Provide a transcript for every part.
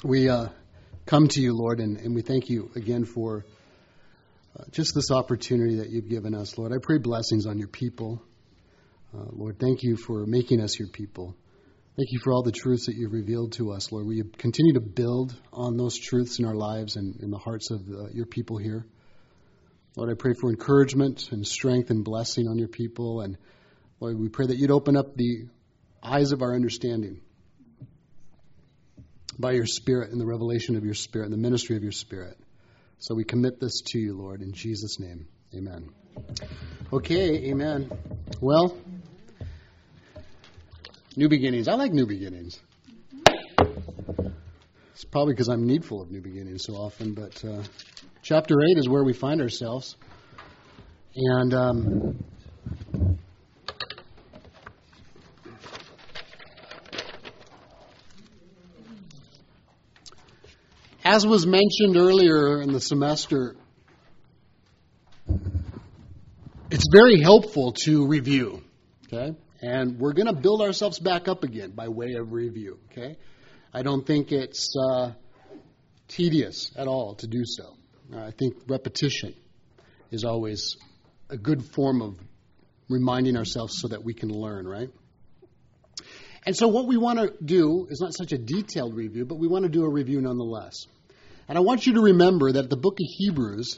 We come to you, Lord, and we thank you again for just this opportunity that you've given us, Lord. I pray blessings on your people. Lord, thank you for making us your people. Thank you for all the truths that you've revealed to us, Lord. Will you continue to build on those truths in our lives and in the hearts of your people here? Lord, I pray for encouragement and strength and blessing on your people. And Lord, we pray that you'd open up the eyes of our understanding by your Spirit and the revelation of your Spirit and the ministry of your Spirit. So we commit this to you, Lord, in Jesus' name. Amen. Okay, amen. Well, new beginnings. I like new beginnings. It's probably because I'm needful of new beginnings so often, but chapter 8 is where we find ourselves. And as was mentioned earlier in the semester, it's very helpful to review, okay? And we're going to build ourselves back up again by way of review, okay? I don't think it's tedious at all to do so. I think repetition is always a good form of reminding ourselves so that we can learn, right? And so what we want to do is not such a detailed review, but we want to do a review nonetheless. And I want you to remember that the book of Hebrews,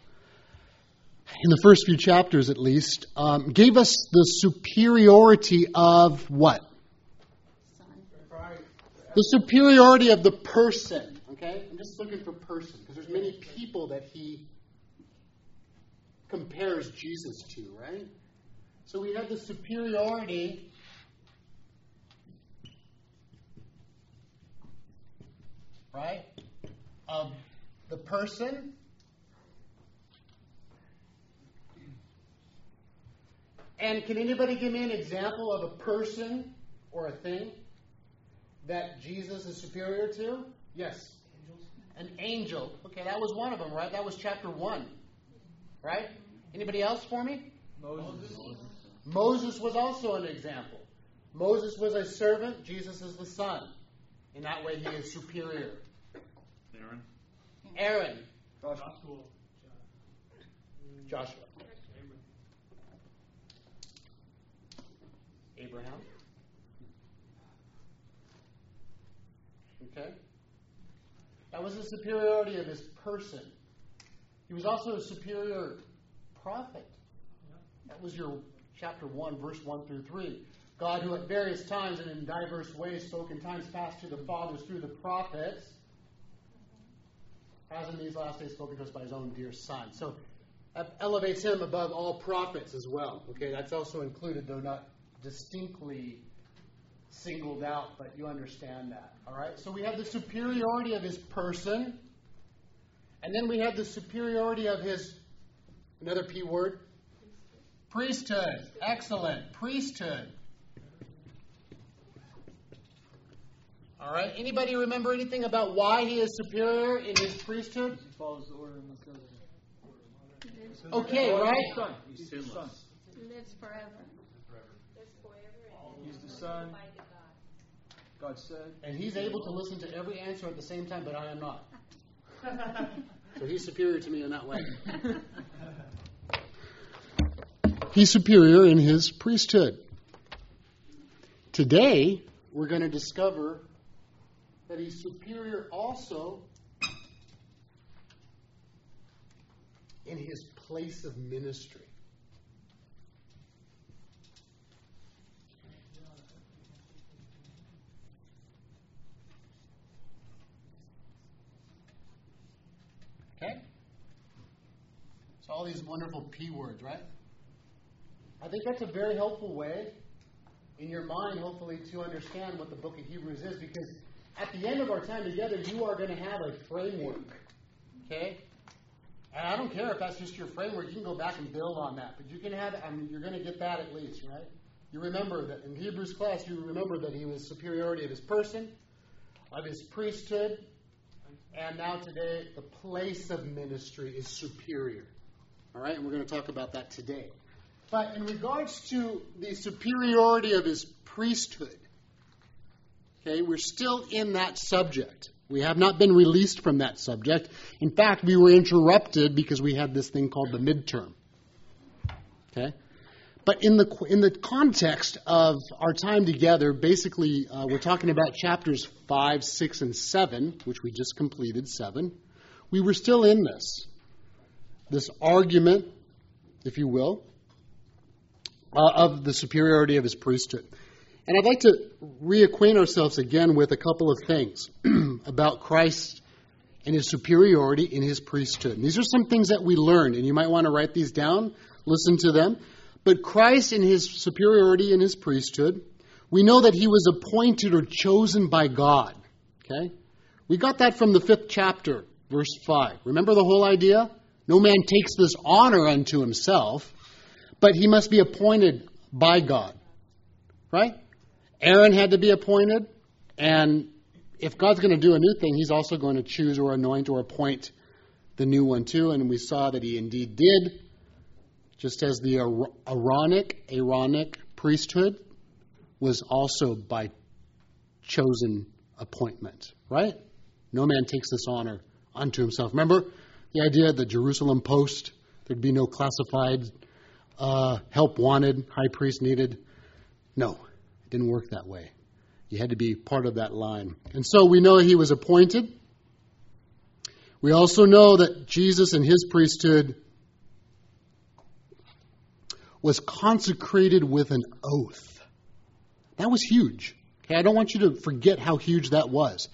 in the first few chapters at least, gave us the superiority of what? The superiority of the person. Okay? I'm just looking for person because there's many people that he compares Jesus to, right? So we have the superiority right, of the person and can anybody give me an example of a person or a thing that Jesus is superior to? Yes. An angel. Okay, that was one of them, right? That was chapter 1. Right? Anybody else for me? Moses was also an example. Moses was a servant. Jesus is the son. In that way, he is superior. Aaron. Joshua. Abraham. Okay? That was the superiority of his person. He was also a superior prophet. That was your chapter 1, verse 1 through 3. God, who at various times and in diverse ways spoke in times past to the fathers through the prophets, has in these last days spoken to us by his own dear Son. So that elevates him above all prophets as well. Okay, that's also included, though not distinctly singled out, but you understand that. All right, so we have the superiority of his person, and then we have the superiority of his, another P word, priesthood. Excellent, priesthood. All right. Anybody remember anything about why he is superior in his priesthood? He follows the order of Melchizedek. Okay, right? He's the son. He lives forever. He's the son. God said. And he's able to listen to every answer at the same time, but I am not. So he's superior to me in that way. He's superior in his priesthood. Today, we're going to discover that he's superior also in his place of ministry. Okay? So all these wonderful P words, right? I think that's a very helpful way in your mind, hopefully, to understand what the book of Hebrews is, because at the end of our time together, you are going to have a framework, okay? And I don't care if that's just your framework. You can go back and build on that, but you can have, you're going to get that at least, right? You remember that in Hebrews class, you remember that he was superiority of his person, of his priesthood, and now today, the place of ministry is superior. All right, and we're going to talk about that today. But in regards to the superiority of his priesthood, okay, we're still in that subject. We have not been released from that subject. In fact, we were interrupted because we had this thing called the midterm. Okay? But in the context of our time together, basically we're talking about chapters 5, 6, and 7, which we just completed, 7. We were still in this argument, if you will, of the superiority of his priesthood. And I'd like to reacquaint ourselves again with a couple of things about Christ and his superiority in his priesthood. And these are some things that we learned, and you might want to write these down, listen to them. But Christ in his superiority in his priesthood, we know that he was appointed or chosen by God. Okay? We got that from the 5th chapter, verse 5. Remember the whole idea? No man takes this honor unto himself, but he must be appointed by God. Right? Aaron had to be appointed, and if God's going to do a new thing, he's also going to choose or anoint or appoint the new one too, and we saw that he indeed did, just as the Aaronic priesthood was also by chosen appointment, right? No man takes this honor unto himself. Remember the idea of the Jerusalem Post? There'd be no classified help wanted, high priest needed. No. Didn't work that way. You had to be part of that line. And so we know he was appointed. We also know that Jesus in his priesthood was consecrated with an oath. That was huge. Okay, I don't want you to forget how huge that was.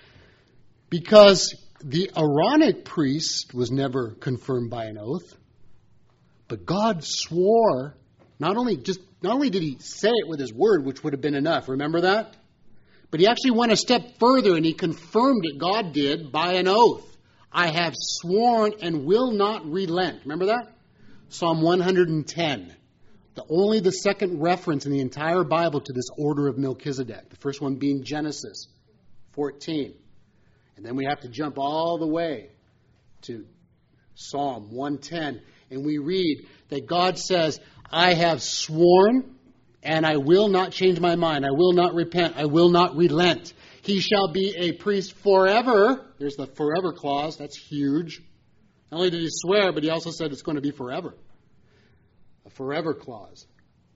Because the Aaronic priest was never confirmed by an oath, but God swore. Not only did he say it with his word, which would have been enough, remember that? But he actually went a step further and he confirmed it, God did, by an oath. I have sworn and will not relent. Remember that? Psalm 110. Only the second reference in the entire Bible to this order of Melchizedek. The first one being Genesis 14. And then we have to jump all the way to Psalm 110. And we read that God says, I have sworn, and I will not change my mind. I will not repent. I will not relent. He shall be a priest forever. There's the forever clause. That's huge. Not only did he swear, but he also said it's going to be forever. A forever clause.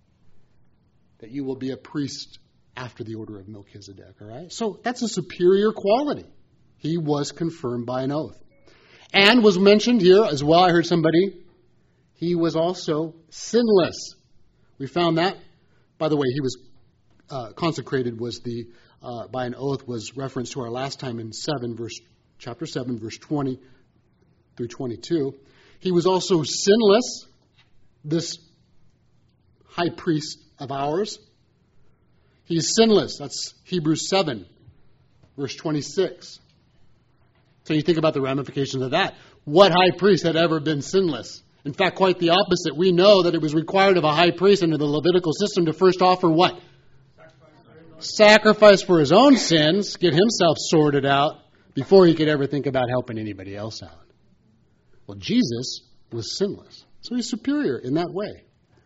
That you will be a priest after the order of Melchizedek. All right? So that's a superior quality. He was confirmed by an oath. And was mentioned here as well. I heard somebody. He was also sinless. We found that. By the way, he was consecrated was by an oath was reference to our last time in chapter 7, verse 20 through 22. He was also sinless, this high priest of ours. He is sinless. That's Hebrews 7, verse 26. So you think about the ramifications of that. What high priest had ever been sinless? In fact, quite the opposite. We know that it was required of a high priest under the Levitical system to first offer what? Sacrifice for his own sins, get himself sorted out before he could ever think about helping anybody else out. Well, Jesus was sinless. So he's superior in that way.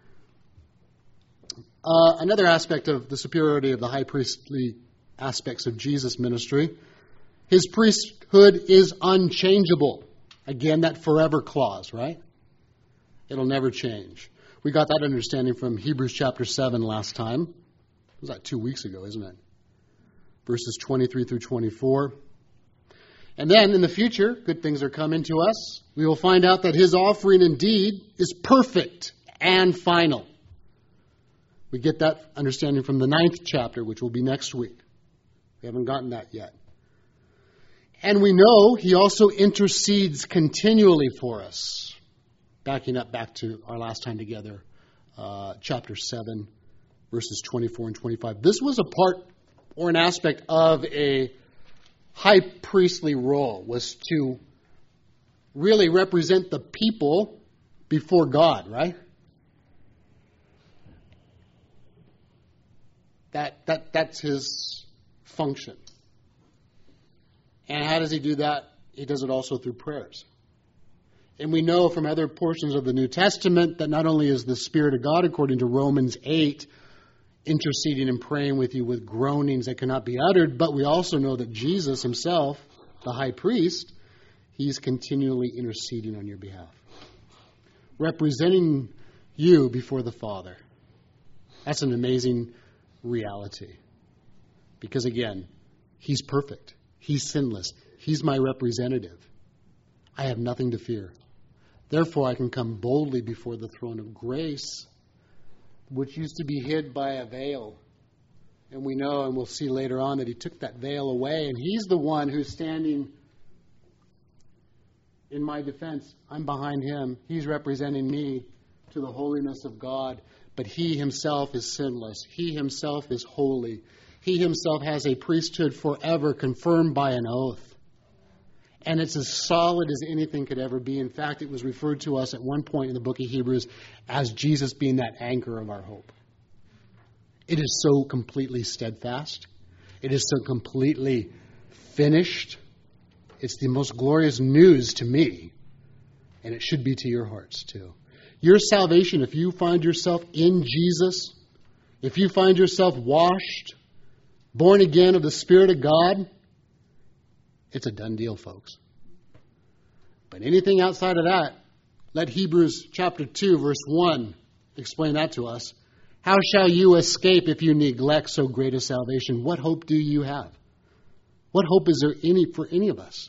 Another aspect of the superiority of the high priestly aspects of Jesus' ministry, his priesthood is unchangeable. Again, that forever clause, right? It'll never change. We got that understanding from Hebrews chapter 7 last time. It was that 2 weeks ago, isn't it? Verses 23 through 24. And then in the future, good things are coming to us. We will find out that his offering indeed is perfect and final. We get that understanding from the 9th chapter, which will be next week. We haven't gotten that yet. And we know he also intercedes continually for us. Backing up back to our last time together, chapter 7, verses 24 and 25. This was a part or an aspect of a high priestly role, was to really represent the people before God, right? That's his function. And how does he do that? He does it also through prayers. And we know from other portions of the New Testament that not only is the Spirit of God, according to Romans 8, interceding and praying with you with groanings that cannot be uttered, but we also know that Jesus himself the high priest, he's continually interceding on your behalf, representing you before the Father. That's an amazing reality. Because again, he's perfect. He's sinless. He's my representative. I have nothing to fear. Therefore, I can come boldly before the throne of grace, which used to be hid by a veil. And we know, and we'll see later on, that he took that veil away, and he's the one who's standing in my defense. I'm behind him. He's representing me to the holiness of God. But he himself is sinless. He himself is holy. He himself has a priesthood forever confirmed by an oath. And it's as solid as anything could ever be. In fact, it was referred to us at one point in the book of Hebrews as Jesus being that anchor of our hope. It is so completely steadfast. It is so completely finished. It's the most glorious news to me. And it should be to your hearts too. Your salvation, if you find yourself in Jesus, if you find yourself washed, born again of the Spirit of God, it's a done deal, folks. But anything outside of that, let Hebrews chapter 2, verse 1 explain that to us. How shall you escape if you neglect so great a salvation? What hope do you have? What hope is there for any of us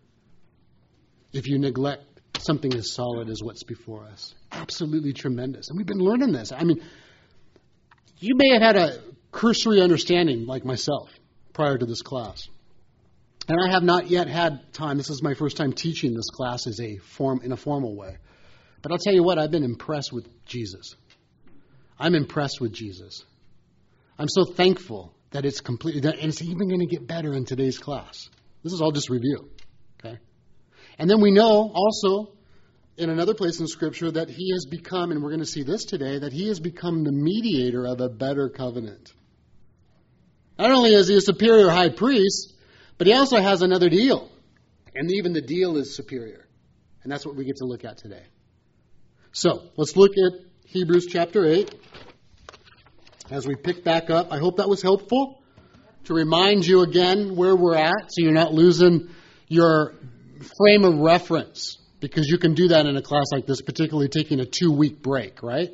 if you neglect something as solid as what's before us? Absolutely tremendous. And we've been learning this. I mean, you may have had a cursory understanding like myself prior to this class. And I have not yet had time. This is my first time teaching this class in a formal way. But I'll tell you what, I've been impressed with Jesus. I'm impressed with Jesus. I'm so thankful that it's completely done. And it's even going to get better in today's class. This is all just review. Okay? And then we know also in another place in Scripture that he has become, and we're going to see this today, that he has become the mediator of a better covenant. Not only is he a superior high priest, but he also has another deal. And even the deal is superior. And that's what we get to look at today. So, let's look at Hebrews chapter 8. As we pick back up, I hope that was helpful to remind you again where we're at so you're not losing your frame of reference. Because you can do that in a class like this, particularly taking a 2-week break, right?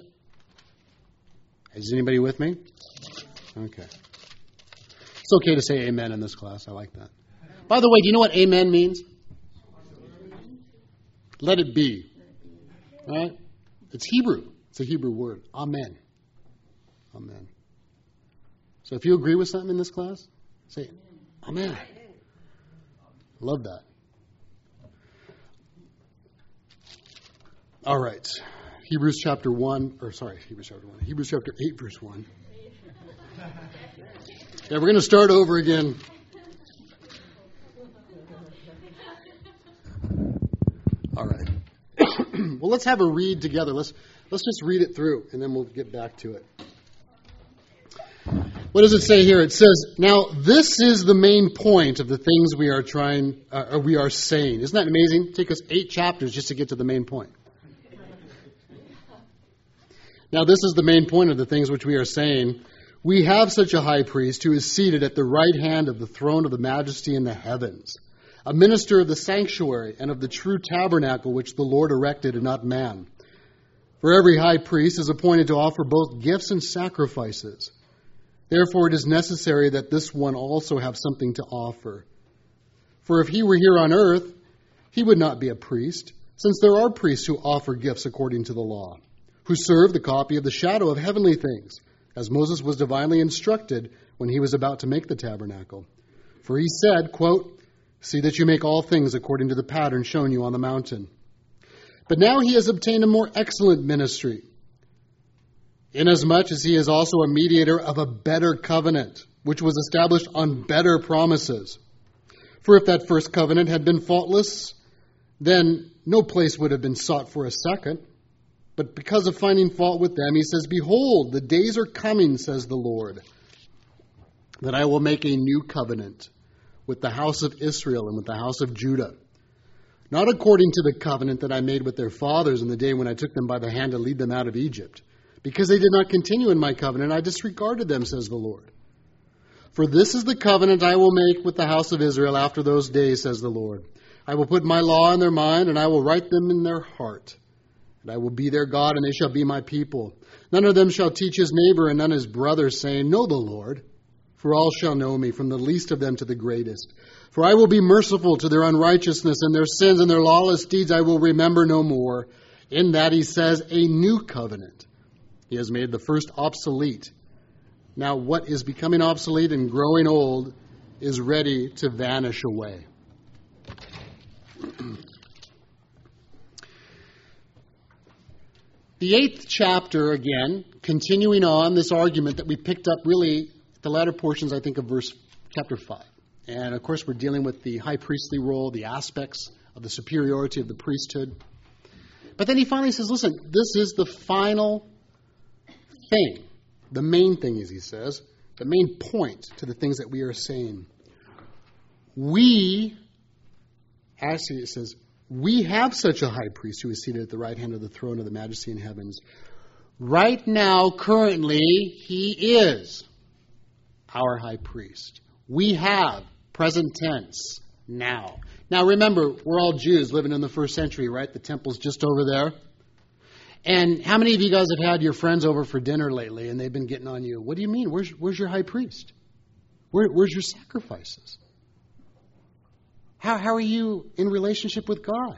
Is anybody with me? Okay. It's okay to say amen in this class. I like that. By the way, do you know what amen means? Let it be. Right? It's Hebrew. It's a Hebrew word. Amen. Amen. So if you agree with something in this class, say amen. Love that. All right. Hebrews chapter 8, verse 1. Yeah, we're going to start over again. All right. Well, let's have a read together. Let's just read it through, and then we'll get back to it. What does it say here? It says, "Now this is the main point of the things we are saying." Isn't that amazing? Take us 8 chapters just to get to the main point. Now this is the main point of the things which we are saying. We have such a high priest who is seated at the right hand of the throne of the majesty in the heavens, a minister of the sanctuary and of the true tabernacle which the Lord erected and not man. For every high priest is appointed to offer both gifts and sacrifices. Therefore it is necessary that this one also have something to offer. For if he were here on earth, he would not be a priest, since there are priests who offer gifts according to the law, who serve the copy of the shadow of heavenly things, as Moses was divinely instructed when he was about to make the tabernacle. For he said, quote, "See that you make all things according to the pattern shown you on the mountain." But now he has obtained a more excellent ministry, inasmuch as he is also a mediator of a better covenant, which was established on better promises. For if that first covenant had been faultless, then no place would have been sought for a second. But because of finding fault with them, he says, "Behold, the days are coming, says the Lord, that I will make a new covenant with the house of Israel and with the house of Judah, not according to the covenant that I made with their fathers in the day when I took them by the hand to lead them out of Egypt. Because they did not continue in my covenant, I disregarded them, says the Lord. For this is the covenant I will make with the house of Israel after those days, says the Lord. I will put my law in their mind, and I will write them in their heart. And I will be their God, and they shall be my people. None of them shall teach his neighbor and none his brother, saying, Know the Lord. For all shall know me, from the least of them to the greatest. For I will be merciful to their unrighteousness, and their sins and their lawless deeds I will remember no more. In that he says, a new covenant. He has made the first obsolete. Now what is becoming obsolete and growing old is ready to vanish away. The 8th chapter, again, continuing on this argument that we picked up really at the latter portions, I think, of chapter 5. And, of course, we're dealing with the high priestly role, the aspects of the superiority of the priesthood. But then he finally says, listen, this is the final thing. The main thing, as he says, the main point to the things that we are saying. We have such a high priest who is seated at the right hand of the throne of the majesty in heavens. Right now, currently, he is our high priest. We have, present tense, now. Now remember, we're all Jews living in the first century, right? The temple's just over there. And how many of you guys have had your friends over for dinner lately and they've been getting on you? What do you mean? Where's your high priest? Where's your sacrifices? How are you in relationship with God?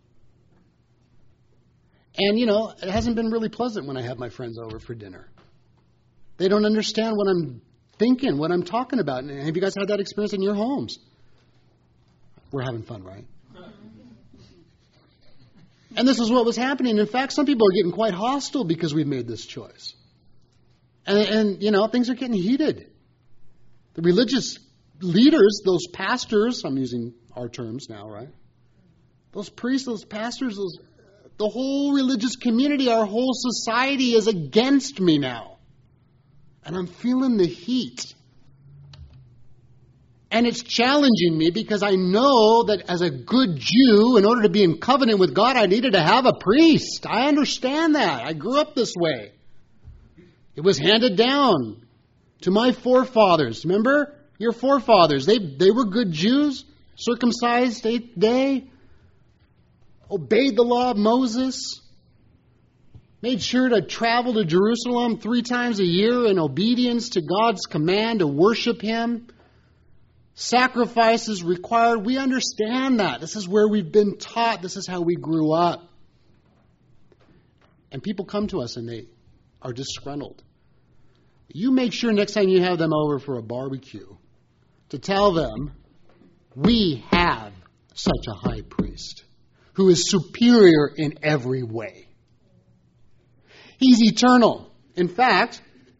And, it hasn't been really pleasant when I have my friends over for dinner. They don't understand what I'm thinking, what I'm talking about. And have you guys had that experience in your homes? We're having fun, right? And this is what was happening. In fact, some people are getting quite hostile because we've made this choice. And things are getting heated. The religious leaders, those pastors, I'm using our terms now, right? Those priests, those pastors, the whole religious community, our whole society is against me now. And I'm feeling the heat. And it's challenging me because I know that as a good Jew, in order to be in covenant with God, I needed to have a priest. I understand that. I grew up this way. It was handed down to my forefathers. Remember? Your forefathers. They were good Jews, circumcised 8th day, obeyed the law of Moses, made sure to travel to Jerusalem 3 times a year in obedience to God's command to worship Him. Sacrifices required. We understand that. This is where we've been taught. This is how we grew up. And people come to us and they are disgruntled. You make sure next time you have them over for a barbecue to tell them, we have such a high priest who is superior in every way. He's eternal. In fact,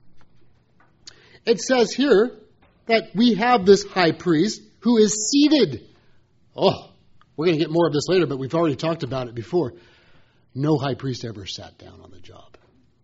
it says here that we have this high priest who is seated. Oh, we're going to get more of this later, but we've already talked about it before. No high priest ever sat down on the job.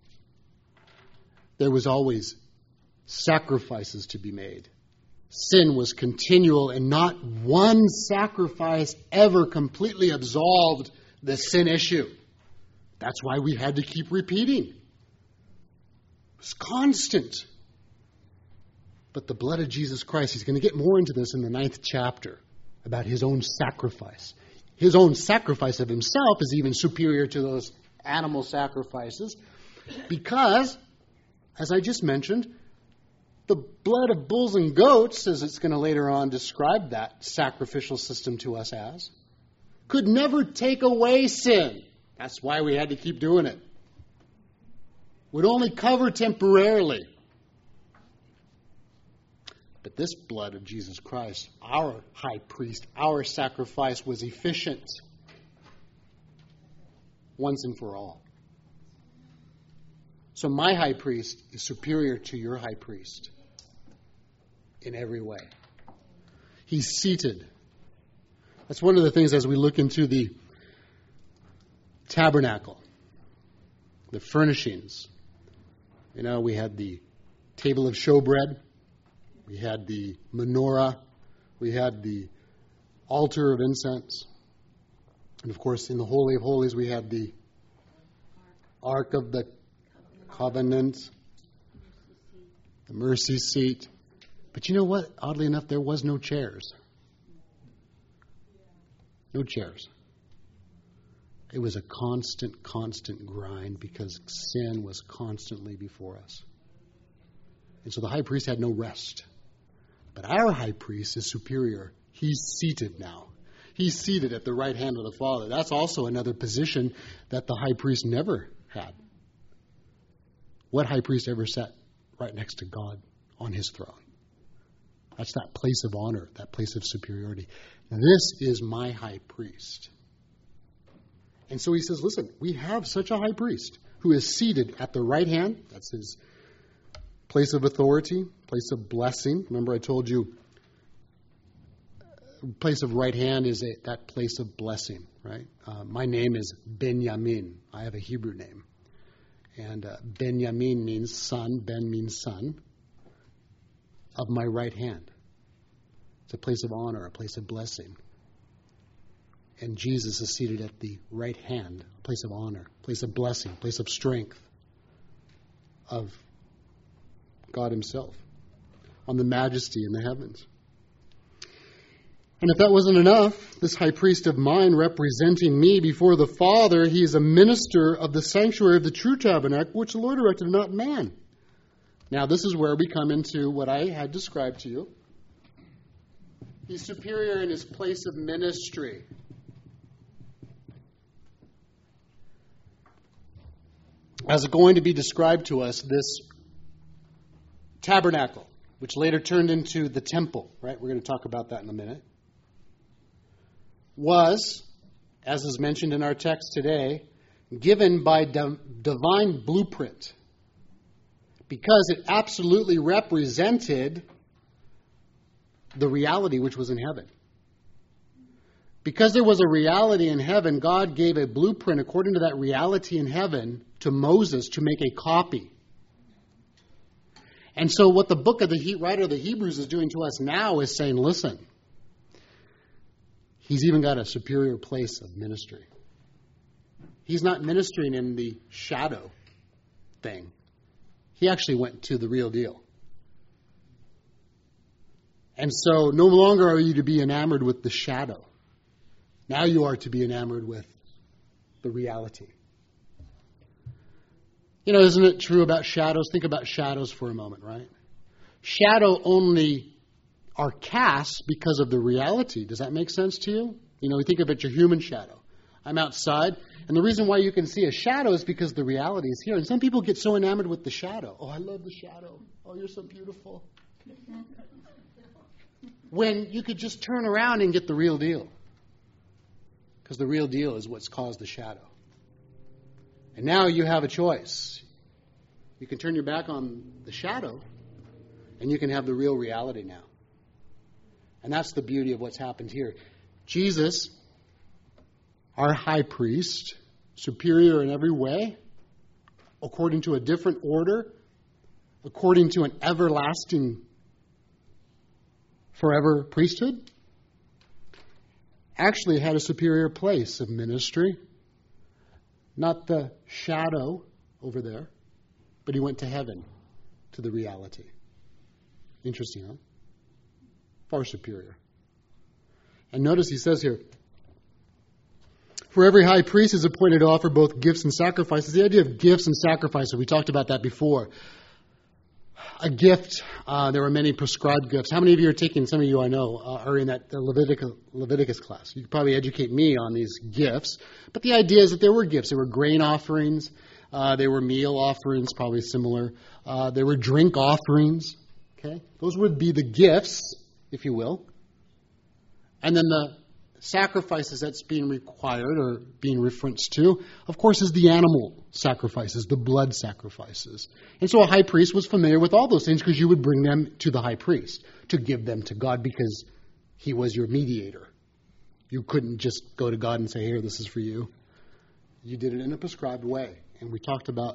There was always sacrifices to be made. Sin was continual, and not one sacrifice ever completely absolved the sin issue. That's why we had to keep repeating. It was constant. But the blood of Jesus Christ, he's going to get more into this in the 9th chapter about his own sacrifice. His own sacrifice of himself is even superior to those animal sacrifices because, as I just mentioned, the blood of bulls and goats, as it's going to later on describe that sacrificial system to us as, could never take away sin. That's why we had to keep doing it. Would only cover temporarily. But this blood of Jesus Christ, our high priest, our sacrifice was efficient once and for all. So my high priest is superior to your high priest in every way. He's seated. That's one of the things as we look into the tabernacle, the furnishings. We had the table of showbread. We had the menorah. We had the altar of incense. And of course, in the Holy of Holies, we had the Ark of the Covenant, the mercy seat. But you know what? Oddly enough, there was no chairs. No chairs. It was a constant grind because sin was constantly before us. And so the high priest had no rest. But our high priest is superior. He's seated now. He's seated at the right hand of the Father. That's also another position that the high priest never had. What high priest ever sat right next to God on his throne? That's that place of honor, that place of superiority. This is my high priest. And so he says, listen, we have such a high priest who is seated at the right hand. That's his place of authority, place of blessing. Remember I told you, place of right hand is that place of blessing, right? My name is Benjamin. I have a Hebrew name. And Benjamin means son. Ben means son. Of my right hand. It's a place of honor, a place of blessing. And Jesus is seated at the right hand, a place of honor, a place of blessing, a place of strength of God himself on the majesty in the heavens. And if that wasn't enough, this high priest of mine representing me before the Father, he is a minister of the sanctuary of the true tabernacle, which the Lord erected, not man. Now, this is where we come into what I had described to you. He's superior in his place of ministry. As going to be described to us, this tabernacle, which later turned into the temple, right? We're going to talk about that in a minute, was, as is mentioned in our text today, given by divine blueprint, because it absolutely represented the reality which was in heaven. Because there was a reality in heaven, God gave a blueprint according to that reality in heaven to Moses to make a copy. And so what the book of the writer of the Hebrews is doing to us now is saying, listen, he's even got a superior place of ministry. He's not ministering in the shadow thing. He actually went to the real deal. And so no longer are you to be enamored with the shadow. Now you are to be enamored with the reality. You know, isn't it true about shadows? Think about shadows for a moment, right? Shadow only are cast because of the reality. Does that make sense to you? You know, you think of it, your human shadow. I'm outside, and the reason why you can see a shadow is because the reality is here. And some people get so enamored with the shadow. Oh, I love the shadow. Oh, you're so beautiful. When you could just turn around and get the real deal. Because the real deal is what's caused the shadow. And now you have a choice. You can turn your back on the shadow, and you can have the real reality now. And that's the beauty of what's happened here. Jesus, our high priest, superior in every way, according to a different order, according to an everlasting, forever priesthood, actually had a superior place of ministry. Not the shadow over there, but he went to heaven, to the reality. Interesting, huh? Far superior. And notice he says here, for every high priest is appointed to offer both gifts and sacrifices. The idea of gifts and sacrifices, we talked about that before. A gift, there are many prescribed gifts. How many of you are taking, some of you I know, are in that Leviticus class? You could probably educate me on these gifts. But the idea is that there were gifts. There were grain offerings. There were meal offerings, probably similar. There were drink offerings. Okay, those would be the gifts, if you will. And then the sacrifices that's being required or being referenced to, of course, is the animal sacrifices, the blood sacrifices. And so a high priest was familiar with all those things because you would bring them to the high priest to give them to God because he was your mediator. You couldn't just go to God and say, here, this is for you. You did it in a prescribed way. And we talked about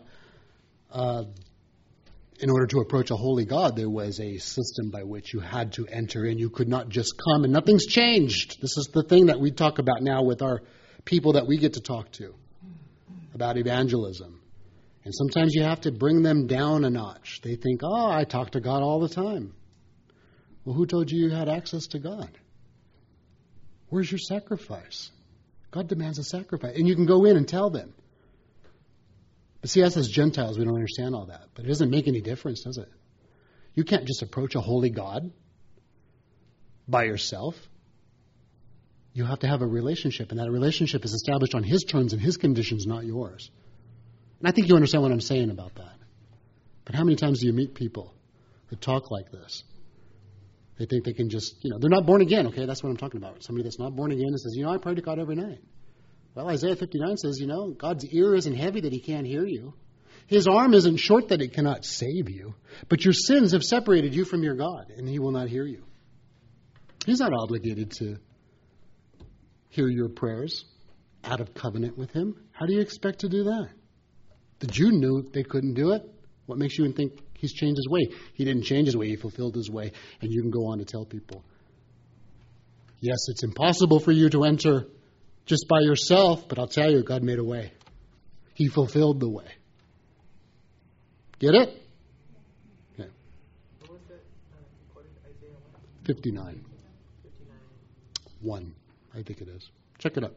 in order to approach a holy God, there was a system by which you had to enter in. You could not just come, and nothing's changed. This is the thing that we talk about now with our people that we get to talk to about evangelism. And sometimes you have to bring them down a notch. They think, oh, I talk to God all the time. Well, who told you you had access to God? Where's your sacrifice? God demands a sacrifice. And you can go in and tell them. But see, us as Gentiles, we don't understand all that. But it doesn't make any difference, does it? You can't just approach a holy God by yourself. You have to have a relationship, and that relationship is established on His terms and His conditions, not yours. And I think you understand what I'm saying about that. But how many times do you meet people who talk like this? They think they can just, they're not born again, okay? That's what I'm talking about. Somebody that's not born again and says, I pray to God every night. Well, Isaiah 59 says, God's ear isn't heavy that He can't hear you. His arm isn't short that it cannot save you. But your sins have separated you from your God, and He will not hear you. He's not obligated to hear your prayers out of covenant with Him. How do you expect to do that? The Jew knew they couldn't do it. What makes you think He's changed His way? He didn't change His way. He fulfilled His way. And you can go on to tell people, yes, it's impossible for you to enter just by yourself, but I'll tell you, God made a way. He fulfilled the way. Get it? Okay. What was that? Quoted Isaiah 59. 59. 1, I think it is. Check it up.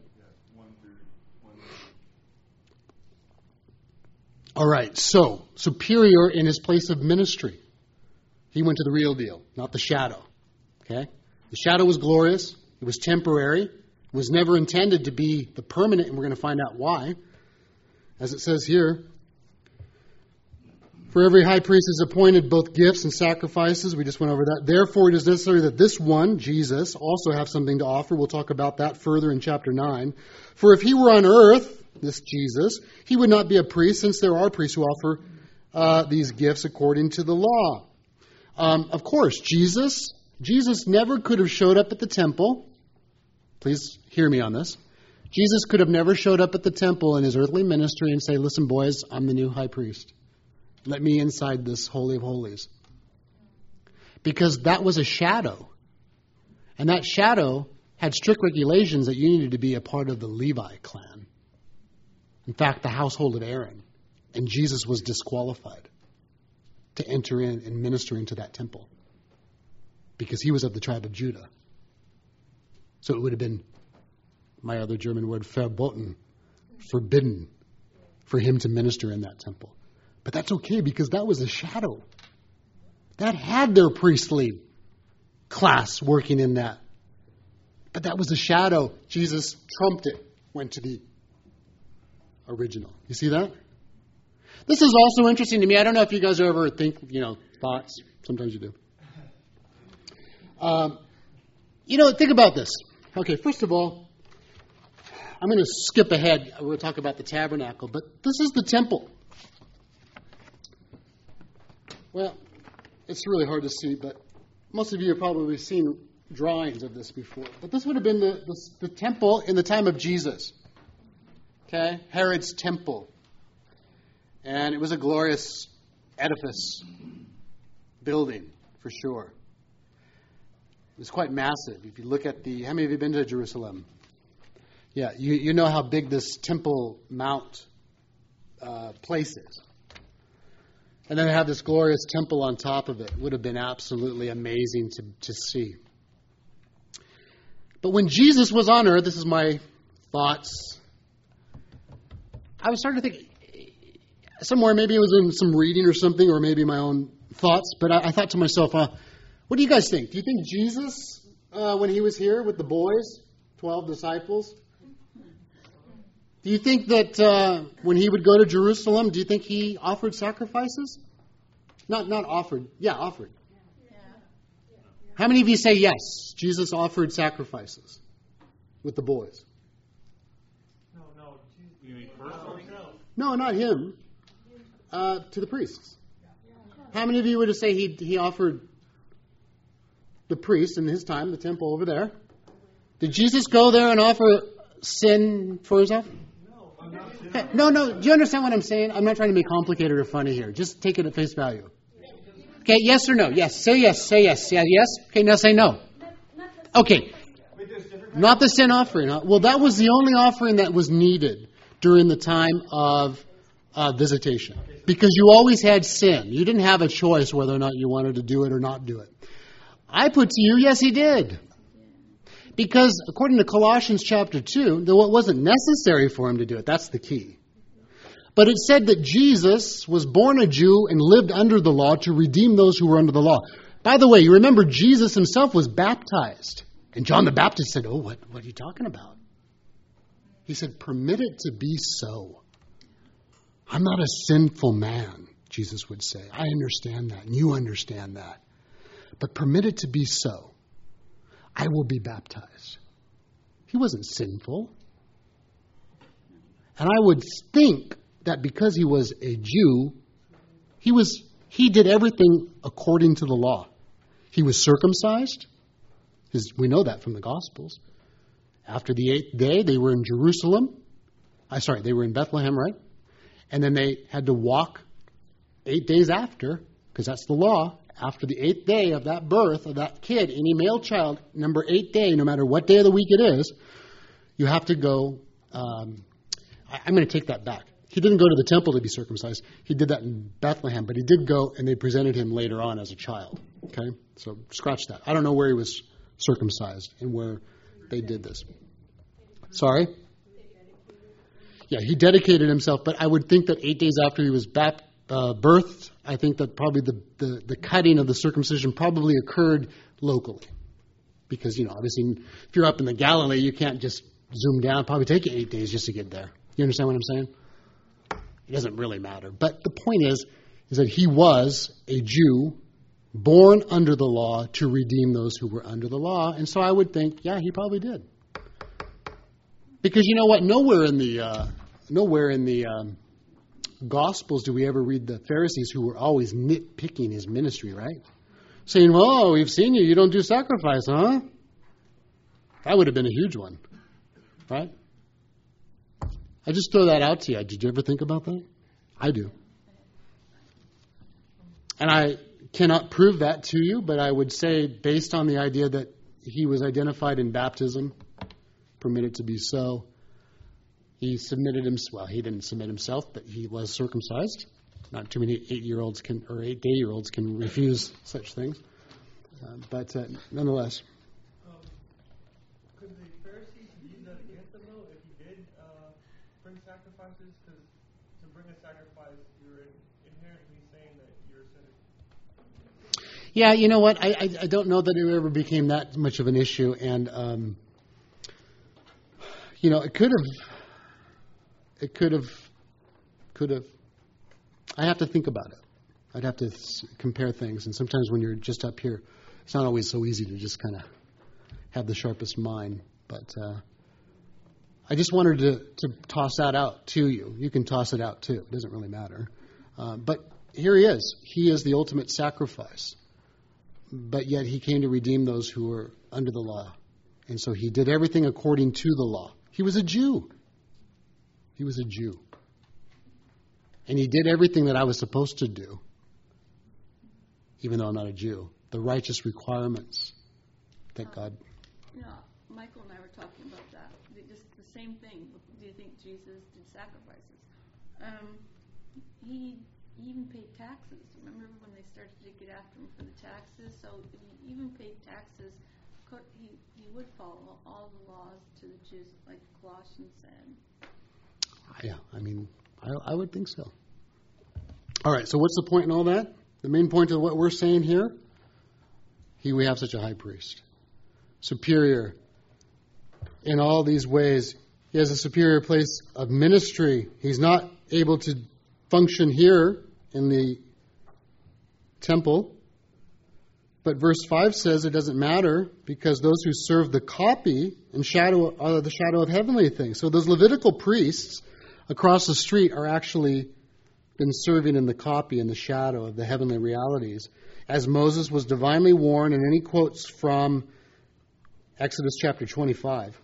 All right, so superior in His place of ministry. He went to the real deal, not the shadow. Okay? The shadow was glorious. It was temporary. It was never intended to be the permanent, and we're going to find out why. As it says here, for every high priest is appointed both gifts and sacrifices. We just went over that. Therefore, it is necessary that this one, Jesus, also have something to offer. We'll talk about that further in chapter 9. For if He were on earth, this Jesus, He would not be a priest, since there are priests who offer these gifts according to the law. Of course, Jesus never could have showed up at the temple. Please hear me on this. Jesus could have never showed up at the temple in His earthly ministry and say, listen, boys, I'm the new high priest. Let me inside this Holy of Holies. Because that was a shadow. And that shadow had strict regulations that you needed to be a part of the Levi clan. In fact, the household of Aaron. And Jesus was disqualified to enter in and minister into that temple. Because He was of the tribe of Judah. So it would have been, my other German word, verboten, forbidden, for Him to minister in that temple. But that's okay, because that was a shadow. That had their priestly class working in that. But that was a shadow. Jesus trumped it, went to the original. You see that? This is also interesting to me. I don't know if you guys ever think, thoughts. Sometimes you do. Think about this. Okay, first of all, I'm going to skip ahead. We're going to talk about the tabernacle. But this is the temple. Well, it's really hard to see, but most of you have probably seen drawings of this before. But this would have been the temple in the time of Jesus. Okay? Herod's temple. And it was a glorious edifice, building, for sure. It was quite massive. If you look at how many of you have been to Jerusalem? Yeah, you know how big this Temple Mount place is. And then they have this glorious temple on top of it. It would have been absolutely amazing to see. But when Jesus was on earth, this is my thoughts, I was starting to think, somewhere, maybe it was in some reading or something, or maybe my own thoughts, but I thought to myself, what do you guys think? Do you think Jesus, when He was here with the boys, 12 disciples, do you think that when He would go to Jerusalem, do you think He offered sacrifices? Not offered. Yeah, offered. Yeah. How many of you say yes? Jesus offered sacrifices with the boys. No. You mean personally? No, not Him. To the priests. How many of you would say he offered the priests in His time, the temple over there? Did Jesus go there and offer sin for Himself? No. Do you understand what I'm saying? I'm not trying to be complicated or funny here. Just take it at face value. Okay, yes or no? Yes. Say yes. Say yes. Yeah, yes? Okay, now say no. Okay. Not the sin offering. Huh? Well, that was the only offering that was needed during the time of visitation. Because you always had sin. You didn't have a choice whether or not you wanted to do it or not do it. I put to you, yes, he did. Because according to Colossians chapter 2, though it wasn't necessary for him to do it, that's the key. But it said that Jesus was born a Jew and lived under the law to redeem those who were under the law. By the way, you remember Jesus himself was baptized. And John the Baptist said, what are you talking about? He said, permit it to be so. I'm not a sinful man, Jesus would say. I understand that, and you understand that. But permit it to be so. I will be baptized. He wasn't sinful. And I would think that because he was a Jew, he did everything according to the law. He was circumcised. We know that from the Gospels. After the 8th day, they were in Jerusalem. They were in Bethlehem, right? And then they had to walk 8 days after, because that's the law. After the 8th day of that birth of that kid, any male child, number 8th day, no matter what day of the week it is, you have to go. I'm going to take that back. He didn't go to the temple to be circumcised. He did that in Bethlehem, but he did go, and they presented him later on as a child. Okay? So scratch that. I don't know where he was circumcised and where they did this. Sorry? Yeah, he dedicated himself, but I would think that 8 days after he was birthed, I think that probably the cutting of the circumcision probably occurred locally. Because, obviously, if you're up in the Galilee, you can't just zoom down. Probably take you 8 days just to get there. You understand what I'm saying? It doesn't really matter. But the point is that he was a Jew born under the law to redeem those who were under the law. And so I would think, yeah, he probably did. Because you know what? Nowhere in the Gospels do we ever read the Pharisees who were always nitpicking his ministry, right? Saying, well, we've seen you. You don't do sacrifice, huh? That would have been a huge one, right? I just throw that out to you. Did you ever think about that? I do. And I cannot prove that to you, but I would say, based on the idea that he was identified in baptism, permitted to be so, he submitted himself. Well, he didn't submit himself, but he was circumcised. Not too many 8-year-olds or 8-day-year-olds can refuse such things. But nonetheless. Could the Pharisees use that against him, though, if he did bring sacrifices? Because to bring a sacrifice, you're inherently saying that you're a sinner. Yeah, you know what? I don't know that it ever became that much of an issue. And, it could have. I have to think about it. I'd have to compare things. And sometimes when you're just up here, it's not always so easy to just kind of have the sharpest mind. But I just wanted to toss that out to you. You can toss it out too. It doesn't really matter. But here he is. He is the ultimate sacrifice. But yet he came to redeem those who were under the law. And so he did everything according to the law. He was a Jew. He was a Jew. And he did everything that I was supposed to do, even though I'm not a Jew. The righteous requirements that God... Michael and I were talking about that. Just the same thing. Do you think Jesus did sacrifices? He even paid taxes. Remember when they started to get after him for the taxes? So he even paid taxes. He would follow all the laws to the Jews, like Colossians said. Yeah, I would think so. All right, so what's the point in all that? The main point of what we're saying here, we have such a high priest. Superior in all these ways. He has a superior place of ministry. He's not able to function here in the temple. But verse 5 says it doesn't matter because those who serve the copy and shadow are the shadow of heavenly things. So those Levitical priests across the street are actually been serving in the copy and the shadow of the heavenly realities. As Moses was divinely warned, and then he quotes from Exodus chapter 25.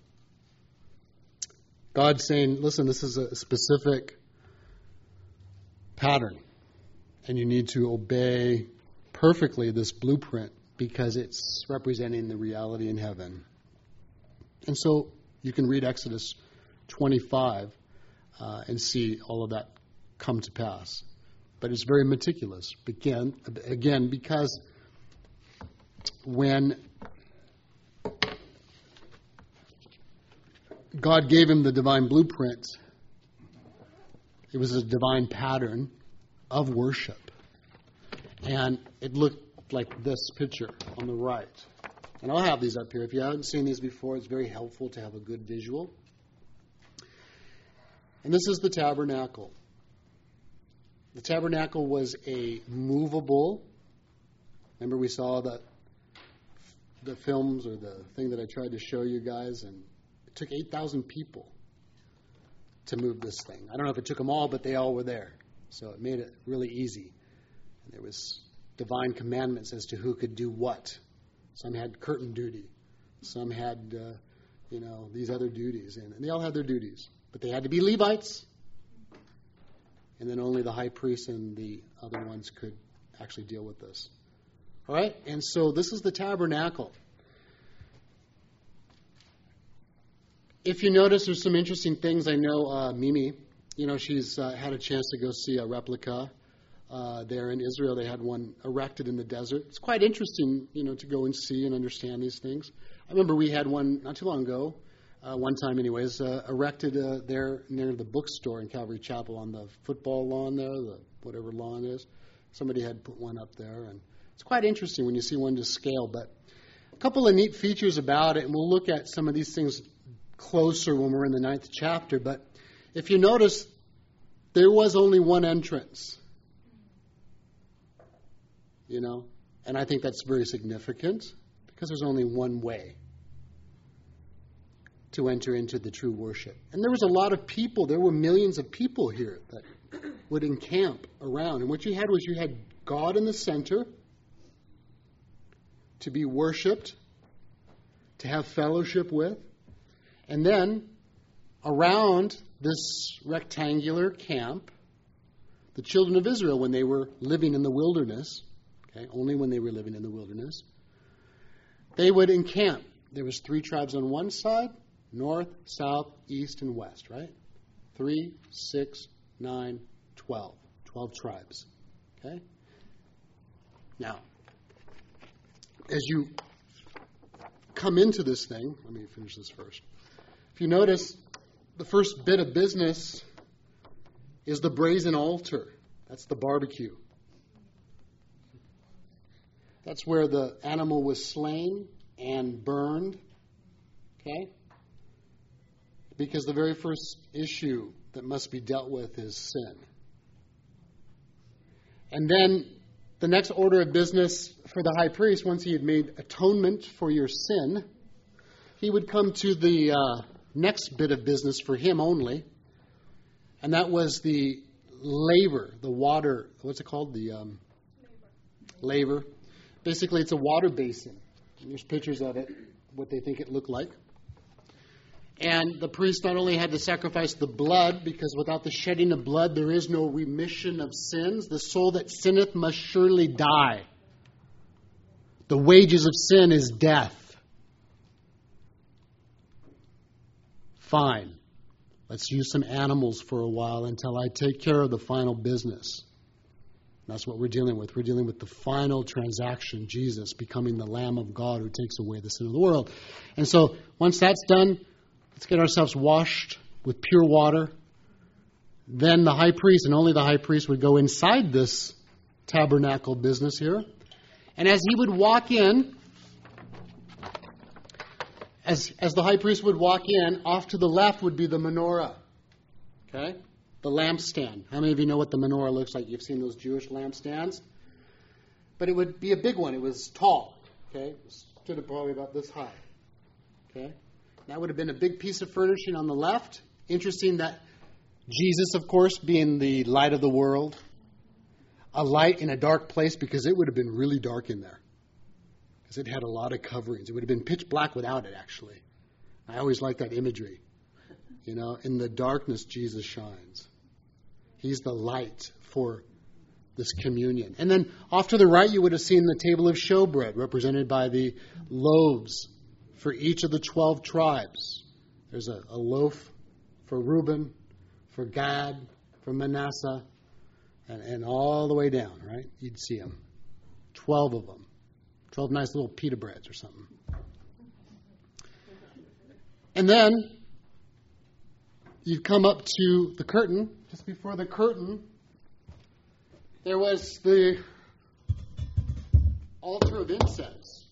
God saying, listen, this is a specific pattern, and you need to obey perfectly this blueprint because it's representing the reality in heaven. And so you can read Exodus 25 and see all of that come to pass. But it's very meticulous. Again, because when God gave him the divine blueprint, it was a divine pattern of worship. And it looked like this picture on the right. And I'll have these up here. If you haven't seen these before, it's very helpful to have a good visual. And this is the tabernacle. The tabernacle was a movable. Remember we saw the films or the thing that I tried to show you guys, and it took 8,000 people to move this thing. I don't know if it took them all, but they all were there. So it made it really easy. And there was divine commandments as to who could do what. Some had curtain duty. Some had, these other duties. And they all had their duties. But they had to be Levites. And then only the high priest and the other ones could actually deal with this. All right? And so this is the tabernacle. If you notice, there's some interesting things. I know Mimi, she's had a chance to go see a replica there in Israel. They had one erected in the desert. It's quite interesting, to go and see and understand these things. I remember we had one not too long ago, one time anyways, erected there near the bookstore in Calvary Chapel on the football lawn there, the whatever lawn it is. Somebody had put one up there, and it's quite interesting when you see one to scale. But a couple of neat features about it, and we'll look at some of these things closer when we're in the 9th chapter. But if you notice, there was only one entrance. And I think that's very significant because there's only one way to enter into the true worship. And there was a lot of people. There were millions of people here that would encamp around. And what you had God in the center to be worshipped, to have fellowship with. And then around this rectangular camp, the children of Israel, when they were living in the wilderness, only when they were living in the wilderness, they would encamp. There was 3 tribes on one side, north, south, east, and west, right? 3, 6, 9, 12. 12 tribes. Okay? Now, as you come into this thing, let me finish this first. If you notice, the first bit of business is the brazen altar. That's the barbecue. That's where the animal was slain and burned. Okay? Because the very first issue that must be dealt with is sin. And then the next order of business for the high priest, once he had made atonement for your sin, he would come to the next bit of business for him only. And that was the laver, the water, what's it called? The laver. Basically, it's a water basin. And there's pictures of it, what they think it looked like. And the priest not only had to sacrifice the blood, because without the shedding of blood, there is no remission of sins. The soul that sinneth must surely die. The wages of sin is death. Fine. Let's use some animals for a while until I take care of the final business. That's what we're dealing with. We're dealing with the final transaction, Jesus becoming the Lamb of God who takes away the sin of the world. And so once that's done, let's get ourselves washed with pure water. Then the high priest, and only the high priest, would go inside this tabernacle business here. And as he would walk in, as the high priest would walk in, off to the left would be the menorah. Okay? The lampstand. How many of you know what the menorah looks like? You've seen those Jewish lampstands? But it would be a big one. It was tall. Okay? It stood at probably about this high. Okay? That would have been a big piece of furnishing on the left. Interesting that Jesus, of course, being the light of the world, a light in a dark place, because it would have been really dark in there. Because it had a lot of coverings. It would have been pitch black without it, actually. I always like that imagery. In the darkness, Jesus shines. He's the light for this communion. And then off to the right, you would have seen the table of showbread, represented by the loaves for each of the 12 tribes. There's a loaf for Reuben, for Gad, for Manasseh, and all the way down, right? You'd see them. 12 of them. 12 nice little pita breads or something. And then you come up to the curtain. Just before the curtain, there was the altar of incense.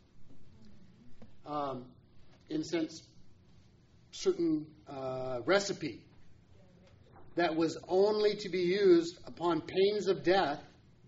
Incense, certain recipe that was only to be used upon pains of death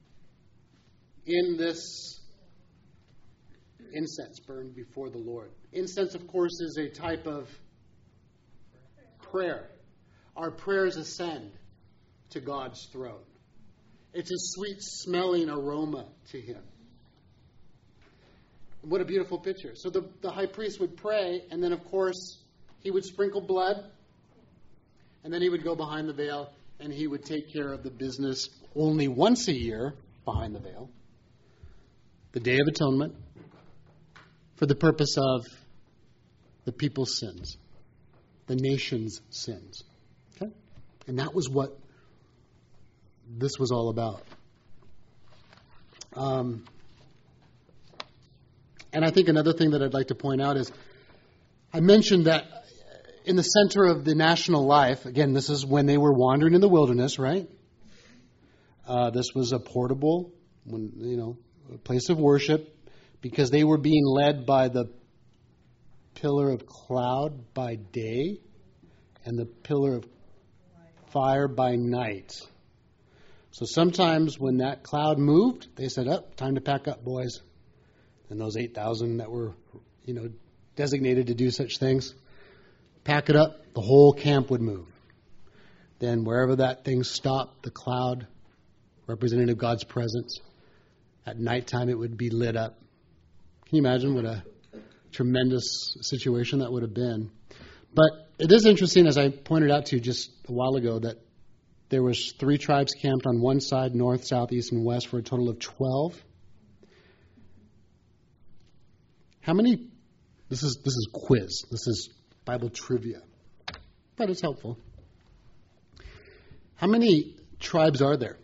in this incense burned before the Lord. Incense, of course, is a type of prayer. Our prayers ascend to God's throne. It's a sweet-smelling aroma to Him. What a beautiful picture. So the high priest would pray, and then, of course, he would sprinkle blood, and then he would go behind the veil, and he would take care of the business only once a year behind the veil, the Day of Atonement, for the purpose of the people's sins, the nation's sins. Okay? And that was what this was all about. And I think another thing that I'd like to point out is, I mentioned that in the center of the national life, again, this is when they were wandering in the wilderness, right? This was a portable, a place of worship, because they were being led by the pillar of cloud by day and the pillar of fire by night. So sometimes when that cloud moved, they said, time to pack up, boys. And those 8,000 that were, designated to do such things, pack it up, the whole camp would move. Then wherever that thing stopped, the cloud, representative of God's presence, at nighttime it would be lit up. Can you imagine what a tremendous situation that would have been? But it is interesting, as I pointed out to you just a while ago, that there was 3 tribes camped on one side, north, south, east, and west, for a total of 12. How many? This is quiz. This is Bible trivia, but it's helpful. How many tribes are there?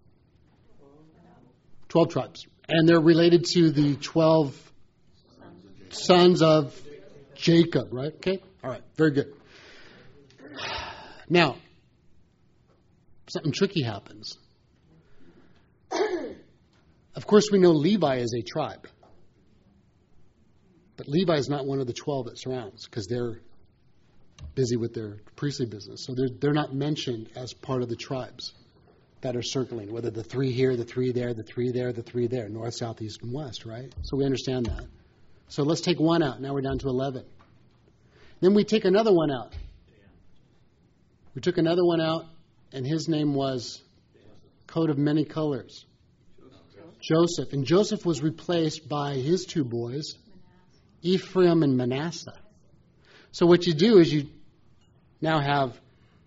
12 tribes, and they're related to the 12 sons of Jacob, right? Okay, all right, very good. Now, something tricky happens. Of course, we know Levi is a tribe. But Levi is not one of the 12 that surrounds, because they're busy with their priestly business. So they're not mentioned as part of the tribes that are circling, whether the 3 here, the 3 there, the 3 there, the 3 there, north, south, east, and west, right? So we understand that. So let's take 1 out. Now we're down to 11. Then we take another one out. We took another one out, and his name was coat of many colors. Joseph. And Joseph was replaced by his 2 boys, Ephraim and Manasseh. So what you do is you now have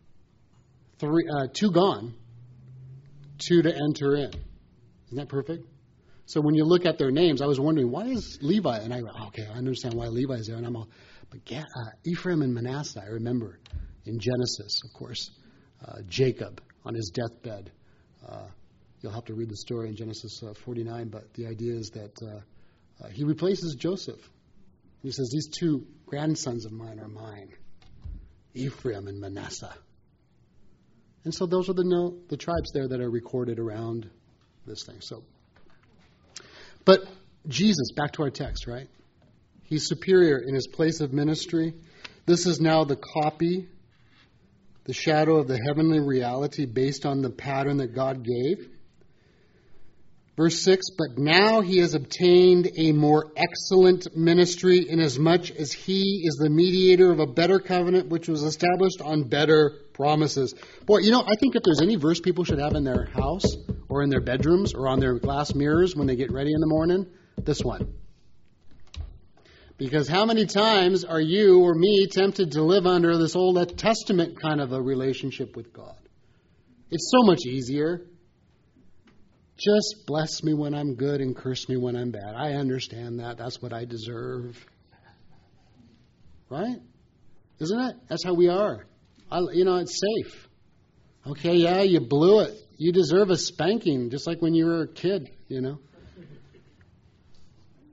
2 gone, 2 to enter in. Isn't that perfect? So when you look at their names, I was wondering, why is Levi? And I go, okay, I understand why Levi's there. And I'm all, but Ephraim and Manasseh, I remember in Genesis, of course, Jacob on his deathbed. You'll have to read the story in Genesis 49, but the idea is that he replaces Joseph. He says, these 2 grandsons of mine are mine, Ephraim and Manasseh. And so those are the tribes there that are recorded around this thing. So, but Jesus, back to our text, right? He's superior in his place of ministry. This is now the copy, the shadow of the heavenly reality based on the pattern that God gave. Verse 6, but now he has obtained a more excellent ministry, inasmuch as he is the mediator of a better covenant, which was established on better promises. Boy, I think if there's any verse people should have in their house or in their bedrooms or on their glass mirrors when they get ready in the morning, this one. Because how many times are you or me tempted to live under this Old Testament kind of a relationship with God? It's so much easier. Just bless me when I'm good and curse me when I'm bad. I understand that. That's what I deserve. Right? Isn't it? That's how we are. It's safe. Okay, yeah, you blew it. You deserve a spanking, just like when you were a kid,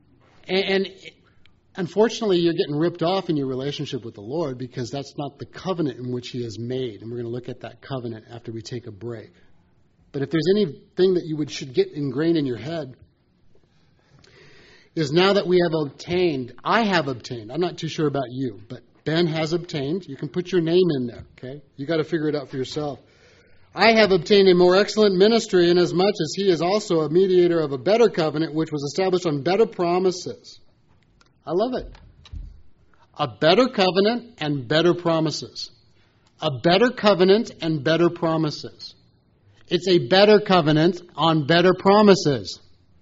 And unfortunately, you're getting ripped off in your relationship with the Lord because that's not the covenant in which He has made. And we're going to look at that covenant after we take a break. But if there's anything that you should get ingrained in your head, is now that we have obtained, I have obtained, I'm not too sure about you, but Ben has obtained. You can put your name in there, okay? You got to figure it out for yourself. I have obtained a more excellent ministry inasmuch as He is also a mediator of a better covenant, which was established on better promises. I love it. A better covenant and better promises. A better covenant and better promises. It's a better covenant on better promises.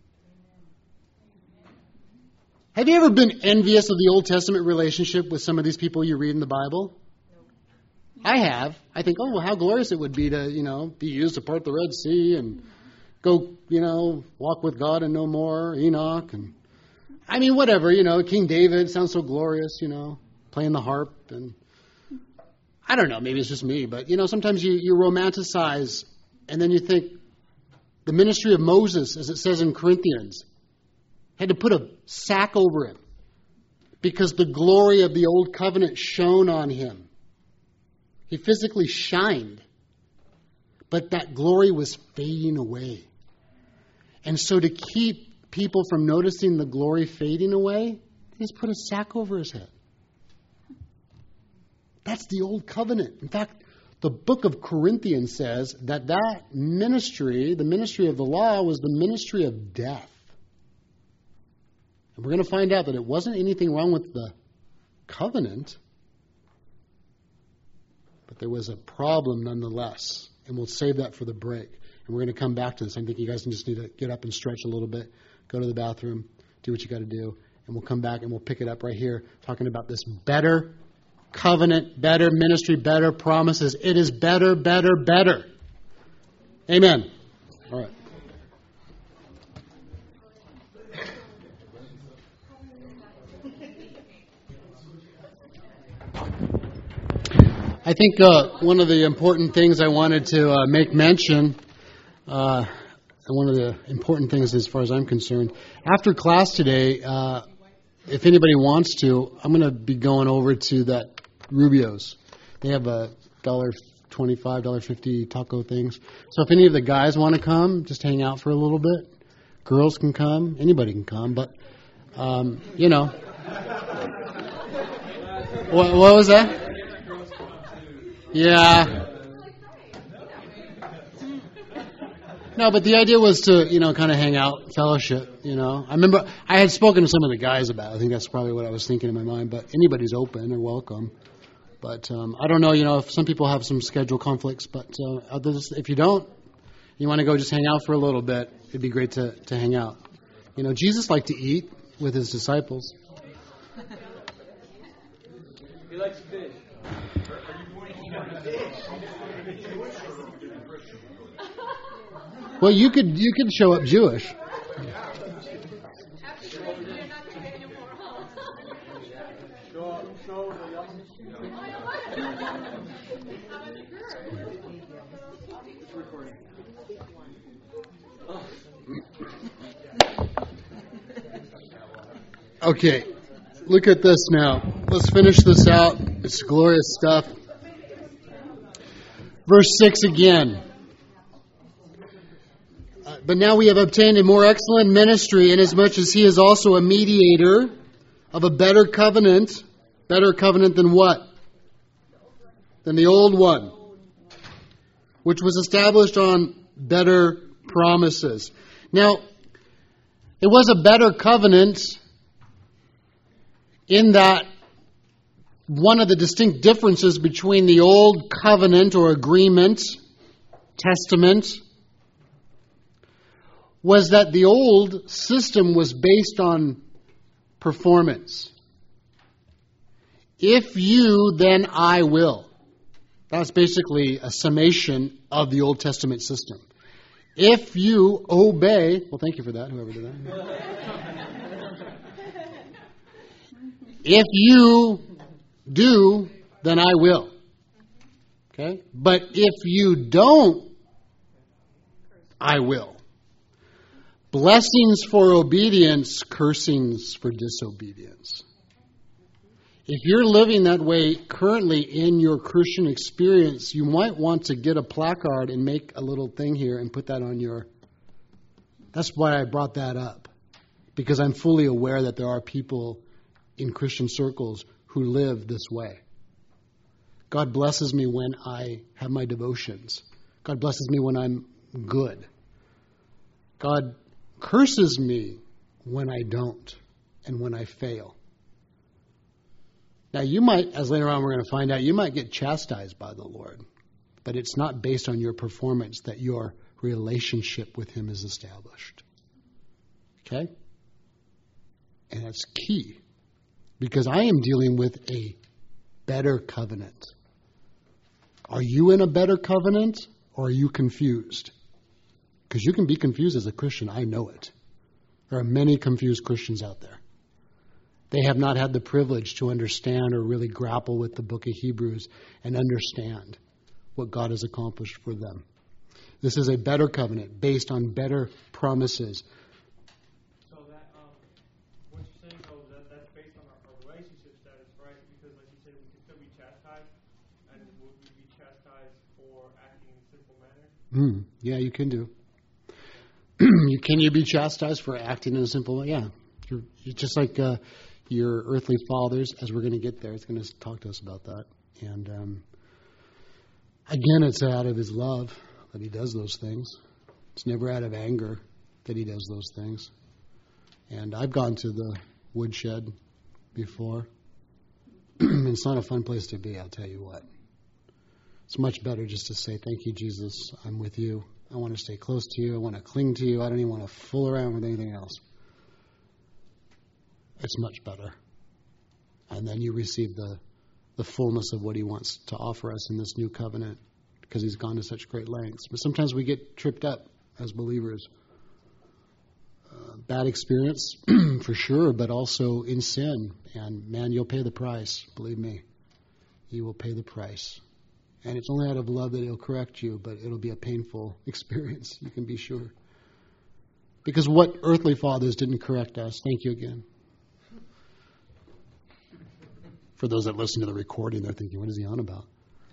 Have you ever been envious of the Old Testament relationship with some of these people you read in the Bible? I have. I think, oh, well, how glorious it would be to, be used to part the Red Sea and go, walk with God and no more, Enoch. And I mean, whatever, King David sounds so glorious, playing the harp. And I don't know, maybe it's just me, but, sometimes you romanticize and then you think the ministry of Moses, as it says in Corinthians, had to put a sack over him because the glory of the old covenant shone on him. He physically shined, but that glory was fading away. And so to keep people from noticing the glory fading away, they just put a sack over his head. That's the old covenant. In fact, the book of Corinthians says that ministry, the ministry of the law, was the ministry of death. And we're going to find out that it wasn't anything wrong with the covenant, but there was a problem nonetheless. And we'll save that for the break. And we're going to come back to this. I think you guys just need to get up and stretch a little bit, go to the bathroom, do what you got to do, and we'll come back and we'll pick it up right here, talking about this better covenant, better ministry, better promises. It is better, better, better. Amen. All right. I think one of the important things I wanted to make mention, one of the important things as far as I'm concerned, after class today, if anybody wants to, I'm going to be going over to that Rubio's. They have a $1.25, $1.50 taco things. So if any of the guys want to come, just hang out for a little bit. Girls can come. Anybody can come. But, What was that? Yeah. No, but the idea was to, kind of hang out, fellowship, I remember I had spoken to some of the guys about it. I think that's probably what I was thinking in my mind. But anybody's open or welcome. But I don't know, if some people have some schedule conflicts. But others, if you don't, you want to go just hang out for a little bit, it'd be great to hang out. Jesus liked to eat with His disciples. He likes fish. Well, you could show up Jewish. Okay, look at this now. Let's finish this out. It's glorious stuff. Verse 6 again. But now we have obtained a more excellent ministry, inasmuch as He is also a mediator of a better covenant. Better covenant than what? Than the old one, which was established on better promises. Now, it was a better covenant in that one of the distinct differences between the old covenant or agreement, testament, was that the old system was based on performance. If you, then I will. That's basically a summation of the Old Testament system. If you obey, well, thank you for that, whoever did that. If you do, then I will. Okay? But if you don't, I will. Blessings for obedience, cursings for disobedience. If you're living that way currently in your Christian experience, you might want to get a placard and make a little thing here and put that on your... That's why I brought that up. Because I'm fully aware that there are people in Christian circles who live this way. God blesses me when I have my devotions. God blesses me when I'm good. God curses me when I don't and when I fail. Now you might, as later on we're going to find out, you might get chastised by the Lord. But it's not based on your performance that your relationship with Him is established. Okay? And that's key. Because I am dealing with a better covenant. Are you in a better covenant or are you confused? Because you can be confused as a Christian. I know it. There are many confused Christians out there. They have not had the privilege to understand or really grapple with the book of Hebrews and understand what God has accomplished for them. This is a better covenant based on better promises. So that, what you're saying, though, that's based on our relationship status, right? Because, like you said, we can still be chastised, and would we be chastised for acting in a sinful manner? Yeah, you can do. Can you be chastised for acting in a simple way? Yeah. You're just like your earthly fathers, as we're going to get there. It's going to talk to us about that. And again, it's out of His love that He does those things. It's never out of anger that He does those things. And I've gone to the woodshed before. It's not a fun place to be, I'll tell you what. It's much better just to say, thank you, Jesus, I'm with you. I want to stay close to you. I want to cling to you. I don't even want to fool around with anything else. It's much better. And then you receive the fullness of what He wants to offer us in this new covenant because He's gone to such great lengths. But sometimes we get tripped up as believers. Bad experience, for sure, but also in sin. And man, you'll pay the price. Believe me. You will pay the price. And it's only out of love that He'll correct you, but it'll be a painful experience, you can be sure. Because what earthly fathers didn't correct us? Thank you again. For those that listen to the recording, they're thinking, what is he on about?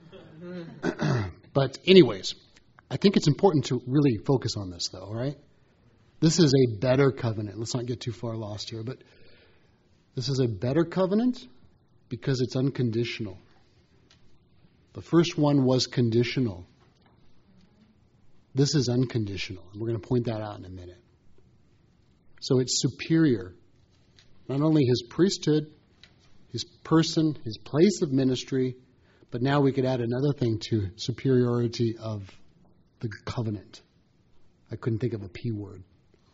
But anyways, I think it's important to really focus on this, though, right? This is a better covenant. Let's not get too far lost here, but this is a better covenant because it's unconditional. The first one was conditional. This is unconditional. And we're going to point that out in a minute. So it's superior. Not only His priesthood, His person, His place of ministry, but now we could add another thing to superiority of the covenant. I couldn't think of a P word.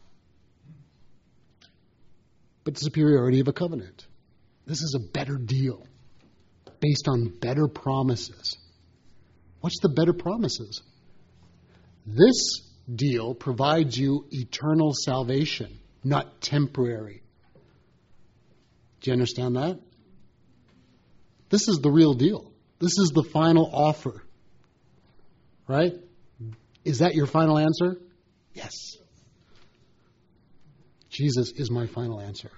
But the superiority of a covenant. This is a better deal. Based on better promises. What's the better promises? This deal provides you eternal salvation, not temporary. Do you understand that? This is the real deal. This is the final offer. Right? Is that your final answer? Yes. Jesus is my final answer.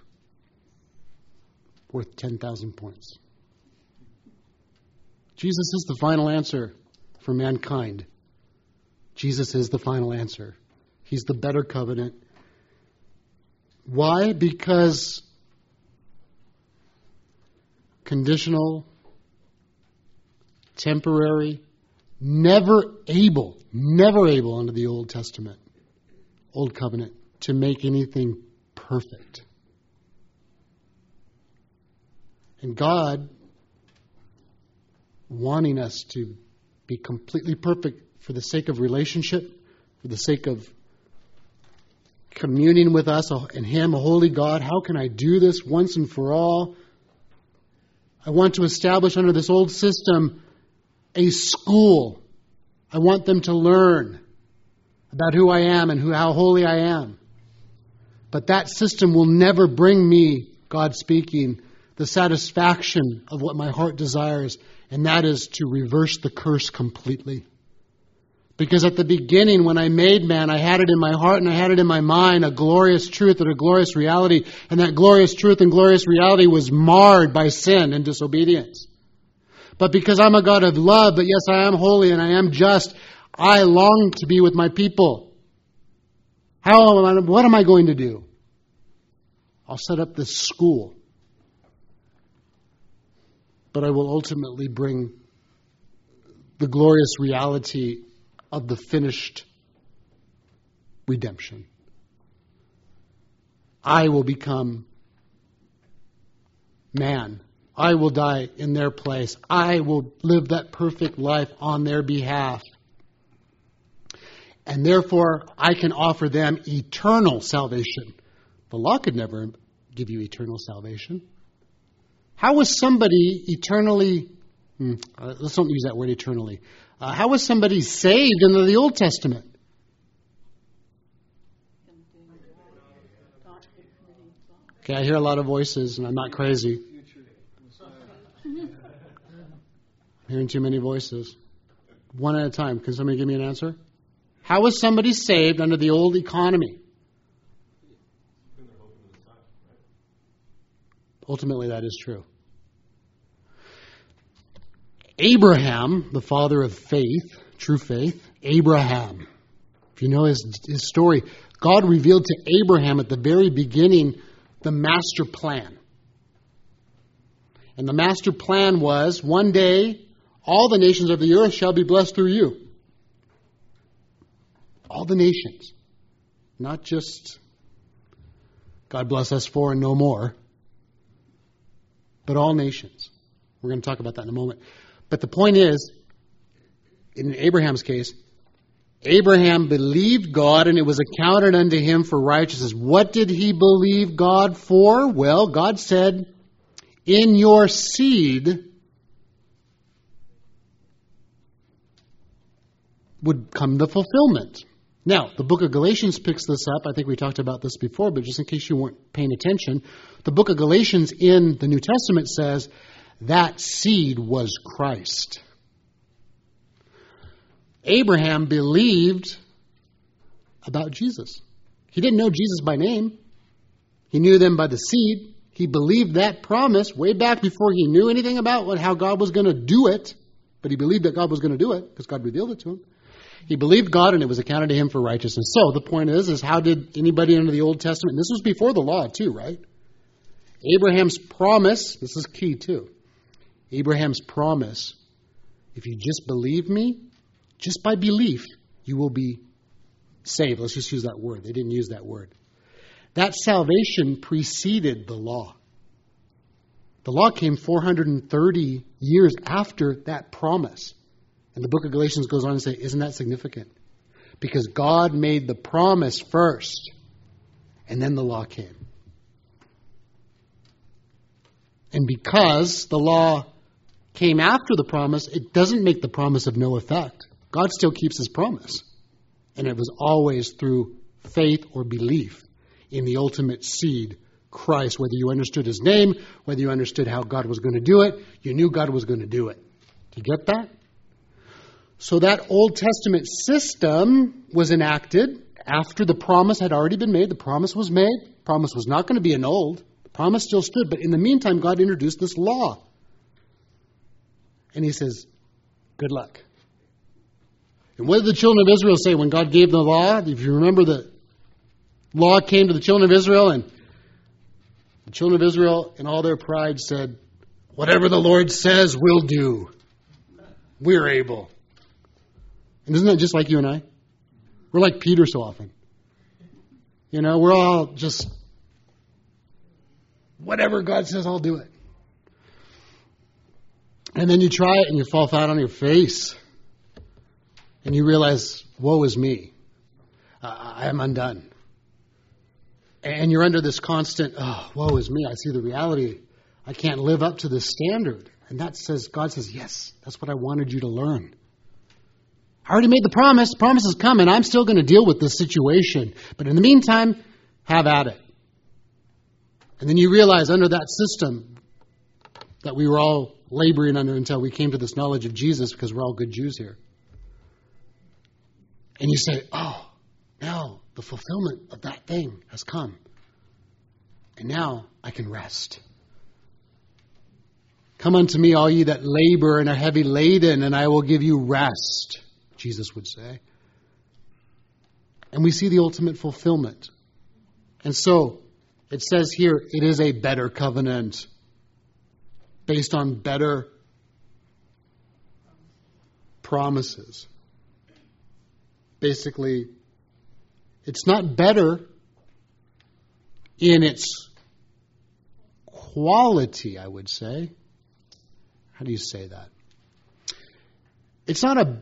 Worth 10,000 points. Jesus is the final answer for mankind. Jesus is the final answer. He's the better covenant. Why? Because conditional, temporary, never able under the Old Testament, Old Covenant, to make anything perfect. And God, wanting us to be completely perfect for the sake of relationship, for the sake of communing with us and Him, a holy God. How can I do this once and for all? I want to establish under this old system a school. I want them to learn about who I am and how holy I am. But that system will never bring me, God speaking, the satisfaction of what my heart desires, and that is to reverse the curse completely. Because at the beginning, when I made man, I had it in my heart and I had it in my mind, a glorious truth and a glorious reality. And that glorious truth and glorious reality was marred by sin and disobedience. But because I'm a God of love, but yes, I am holy and I am just, I long to be with my people. What am I going to do? I'll set up this school. But I will ultimately bring the glorious reality of the finished redemption. I will become man. I will die in their place. I will live that perfect life on their behalf. And therefore, I can offer them eternal salvation. The law could never give you eternal salvation. How was somebody eternally... let's don't use that word eternally. How was somebody saved under the Old Testament? Okay, I hear a lot of voices, and I'm not crazy. I'm hearing too many voices. One at a time. Can somebody give me an answer? How was somebody saved under the old economy? Ultimately, that is true. Abraham, the father of faith, true faith, Abraham. If you know his story, God revealed to Abraham at the very beginning the master plan. And the master plan was, one day, all the nations of the earth shall be blessed through you. All the nations. Not just God bless us for and no more, but all nations. We're going to talk about that in a moment. But the point is, in Abraham's case, Abraham believed God and it was accounted unto him for righteousness. What did he believe God for? Well, God said, in your seed would come the fulfillment. Now, the book of Galatians picks this up. I think we talked about this before, but just in case you weren't paying attention, the book of Galatians in the New Testament says, that seed was Christ. Abraham believed about Jesus. He didn't know Jesus by name. He knew them by the seed. He believed that promise way back before he knew anything about how God was going to do it. But he believed that God was going to do it because God revealed it to him. He believed God and it was accounted to him for righteousness. So the point is how did anybody under the Old Testament, and this was before the law too, right? Abraham's promise, this is key too. Abraham's promise, if you just believe me, just by belief, you will be saved. Let's just use that word. They didn't use that word. That salvation preceded the law. The law came 430 years after that promise. And the book of Galatians goes on to say, isn't that significant? Because God made the promise first, and then the law came. And because the law came after the promise, it doesn't make the promise of no effect. God still keeps his promise. And it was always through faith or belief in the ultimate seed, Christ. Whether you understood his name, whether you understood how God was going to do it, you knew God was going to do it. Do you get that? So that Old Testament system was enacted after the promise had already been made. The promise was made. The promise was not going to be annulled. The promise still stood. But in the meantime, God introduced this law. And he says, good luck. And what did the children of Israel say when God gave the law? If you remember, the law came to the children of Israel, and the children of Israel, in all their pride, said, whatever the Lord says, we'll do. We're able. And isn't that just like you and I? We're like Peter so often. You know, we're all just, whatever God says, I'll do it. And then you try it and you fall flat on your face. And you realize, woe is me. I am undone. And you're under this constant, woe is me. I see the reality. I can't live up to this standard. And that says, God says, yes, that's what I wanted you to learn. I already made the promise. The promise is coming. I'm still going to deal with this situation. But in the meantime, have at it. And then you realize under that system that we were all laboring under until we came to this knowledge of Jesus, because we're all good Jews here. And you say, oh, now the fulfillment of that thing has come. And now I can rest. Come unto me, all ye that labor and are heavy laden, and I will give you rest, Jesus would say. And we see the ultimate fulfillment. And so, it says here, it is a better covenant based on better promises. Basically, it's not better in its quality, I would say. How do you say that? It's not a...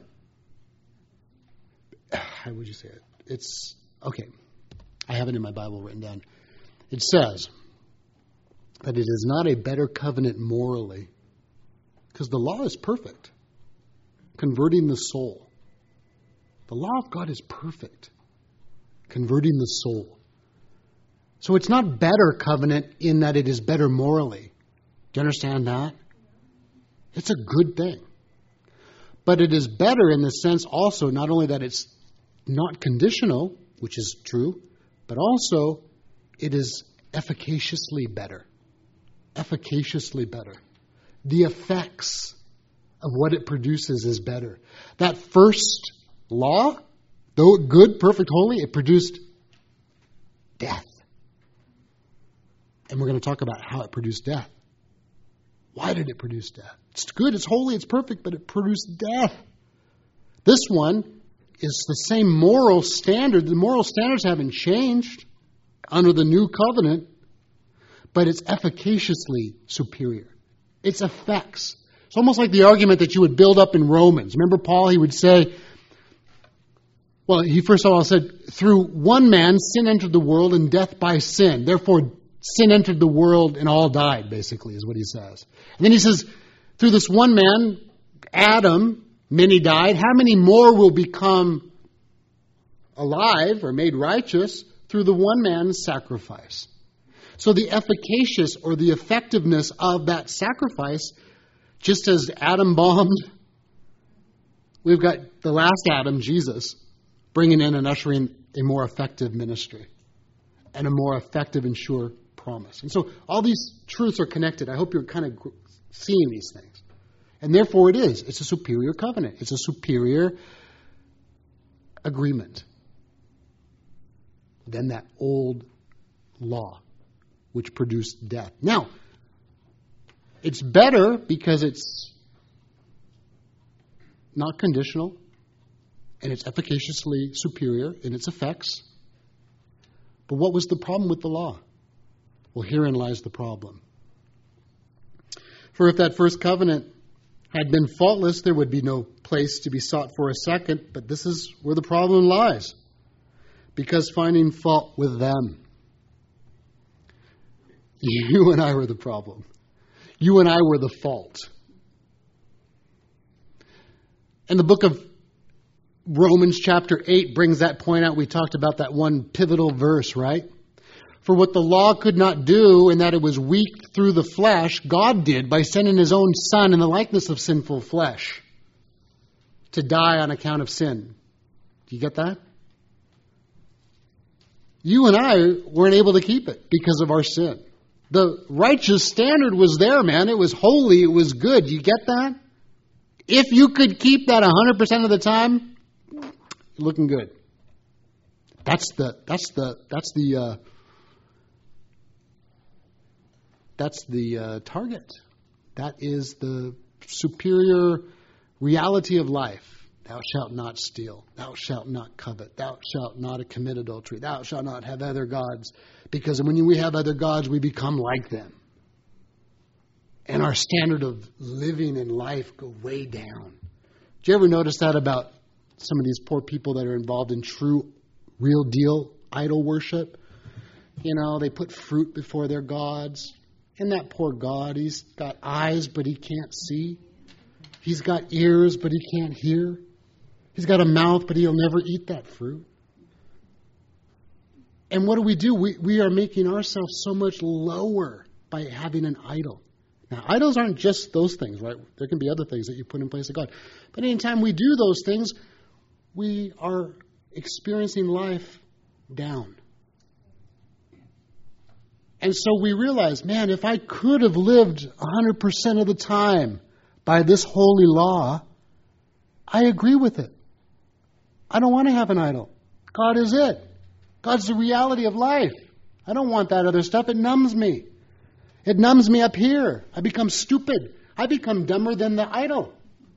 How would you say it? It's... Okay. I have it in my Bible written down. It says that it is not a better covenant morally, because the law is perfect, converting the soul. The law of God is perfect, converting the soul. So it's not better covenant in that it is better morally. Do you understand that? It's a good thing. But it is better in the sense also not only that it's not conditional, which is true, but also it is efficaciously better. Efficaciously better. The effects of what it produces is better. That first law, though good, perfect, holy, it produced death. And we're going to talk about how it produced death. Why did it produce death? It's good, it's holy, it's perfect, but it produced death. This one is the same moral standard. The moral standards haven't changed under the new covenant, but it's efficaciously superior. Its effects. It's almost like the argument that you would build up in Romans. Remember Paul, he would say, well, he first of all said, through one man sin entered the world and death by sin. Therefore, sin entered the world and all died, basically, is what he says. And then he says, through this one man, Adam, many died. How many more will become alive or made righteous through the one man's sacrifice? So the efficacious or the effectiveness of that sacrifice, just as Adam bombed, we've got the last Adam, Jesus, bringing in and ushering a more effective ministry and a more effective and sure promise. And so all these truths are connected. I hope you're kind of seeing these things. And therefore it is. It's a superior covenant. It's a superior agreement than that old law which produced death. Now, it's better because it's not conditional and it's efficaciously superior in its effects. But what was the problem with the law? Well, herein lies the problem. For if that first covenant had been faultless, there would be no place to be sought for a second. But this is where the problem lies. Because finding fault with them, you and I were the problem. You and I were the fault. And the book of Romans chapter 8 brings that point out. We talked about that one pivotal verse, right? For what the law could not do, in that it was weak through the flesh, God did by sending His own Son in the likeness of sinful flesh to die on account of sin. Do you get that? You and I weren't able to keep it because of our sin. The righteous standard was there, man. It was holy. It was good. You get that? If you could keep that 100% of the time, you're looking good. That's the target. That is the superior reality of life. Thou shalt not steal. Thou shalt not covet. Thou shalt not commit adultery. Thou shalt not have other gods. Because when we have other gods, we become like them. And our standard of living and life go way down. Do you ever notice that about some of these poor people that are involved in true, real deal idol worship? You know, they put fruit before their gods. And that poor God, he's got eyes, but he can't see. He's got ears, but he can't hear. He's got a mouth, but he'll never eat that fruit. And what do? We are making ourselves so much lower by having an idol. Now, idols aren't just those things, right? There can be other things that you put in place of God. But anytime we do those things, we are experiencing life down. And so we realize, man, if I could have lived 100% of the time by this holy law, I agree with it. I don't want to have an idol. God is it. God's the reality of life. I don't want that other stuff. It numbs me. It numbs me up here. I become stupid. I become dumber than the idol.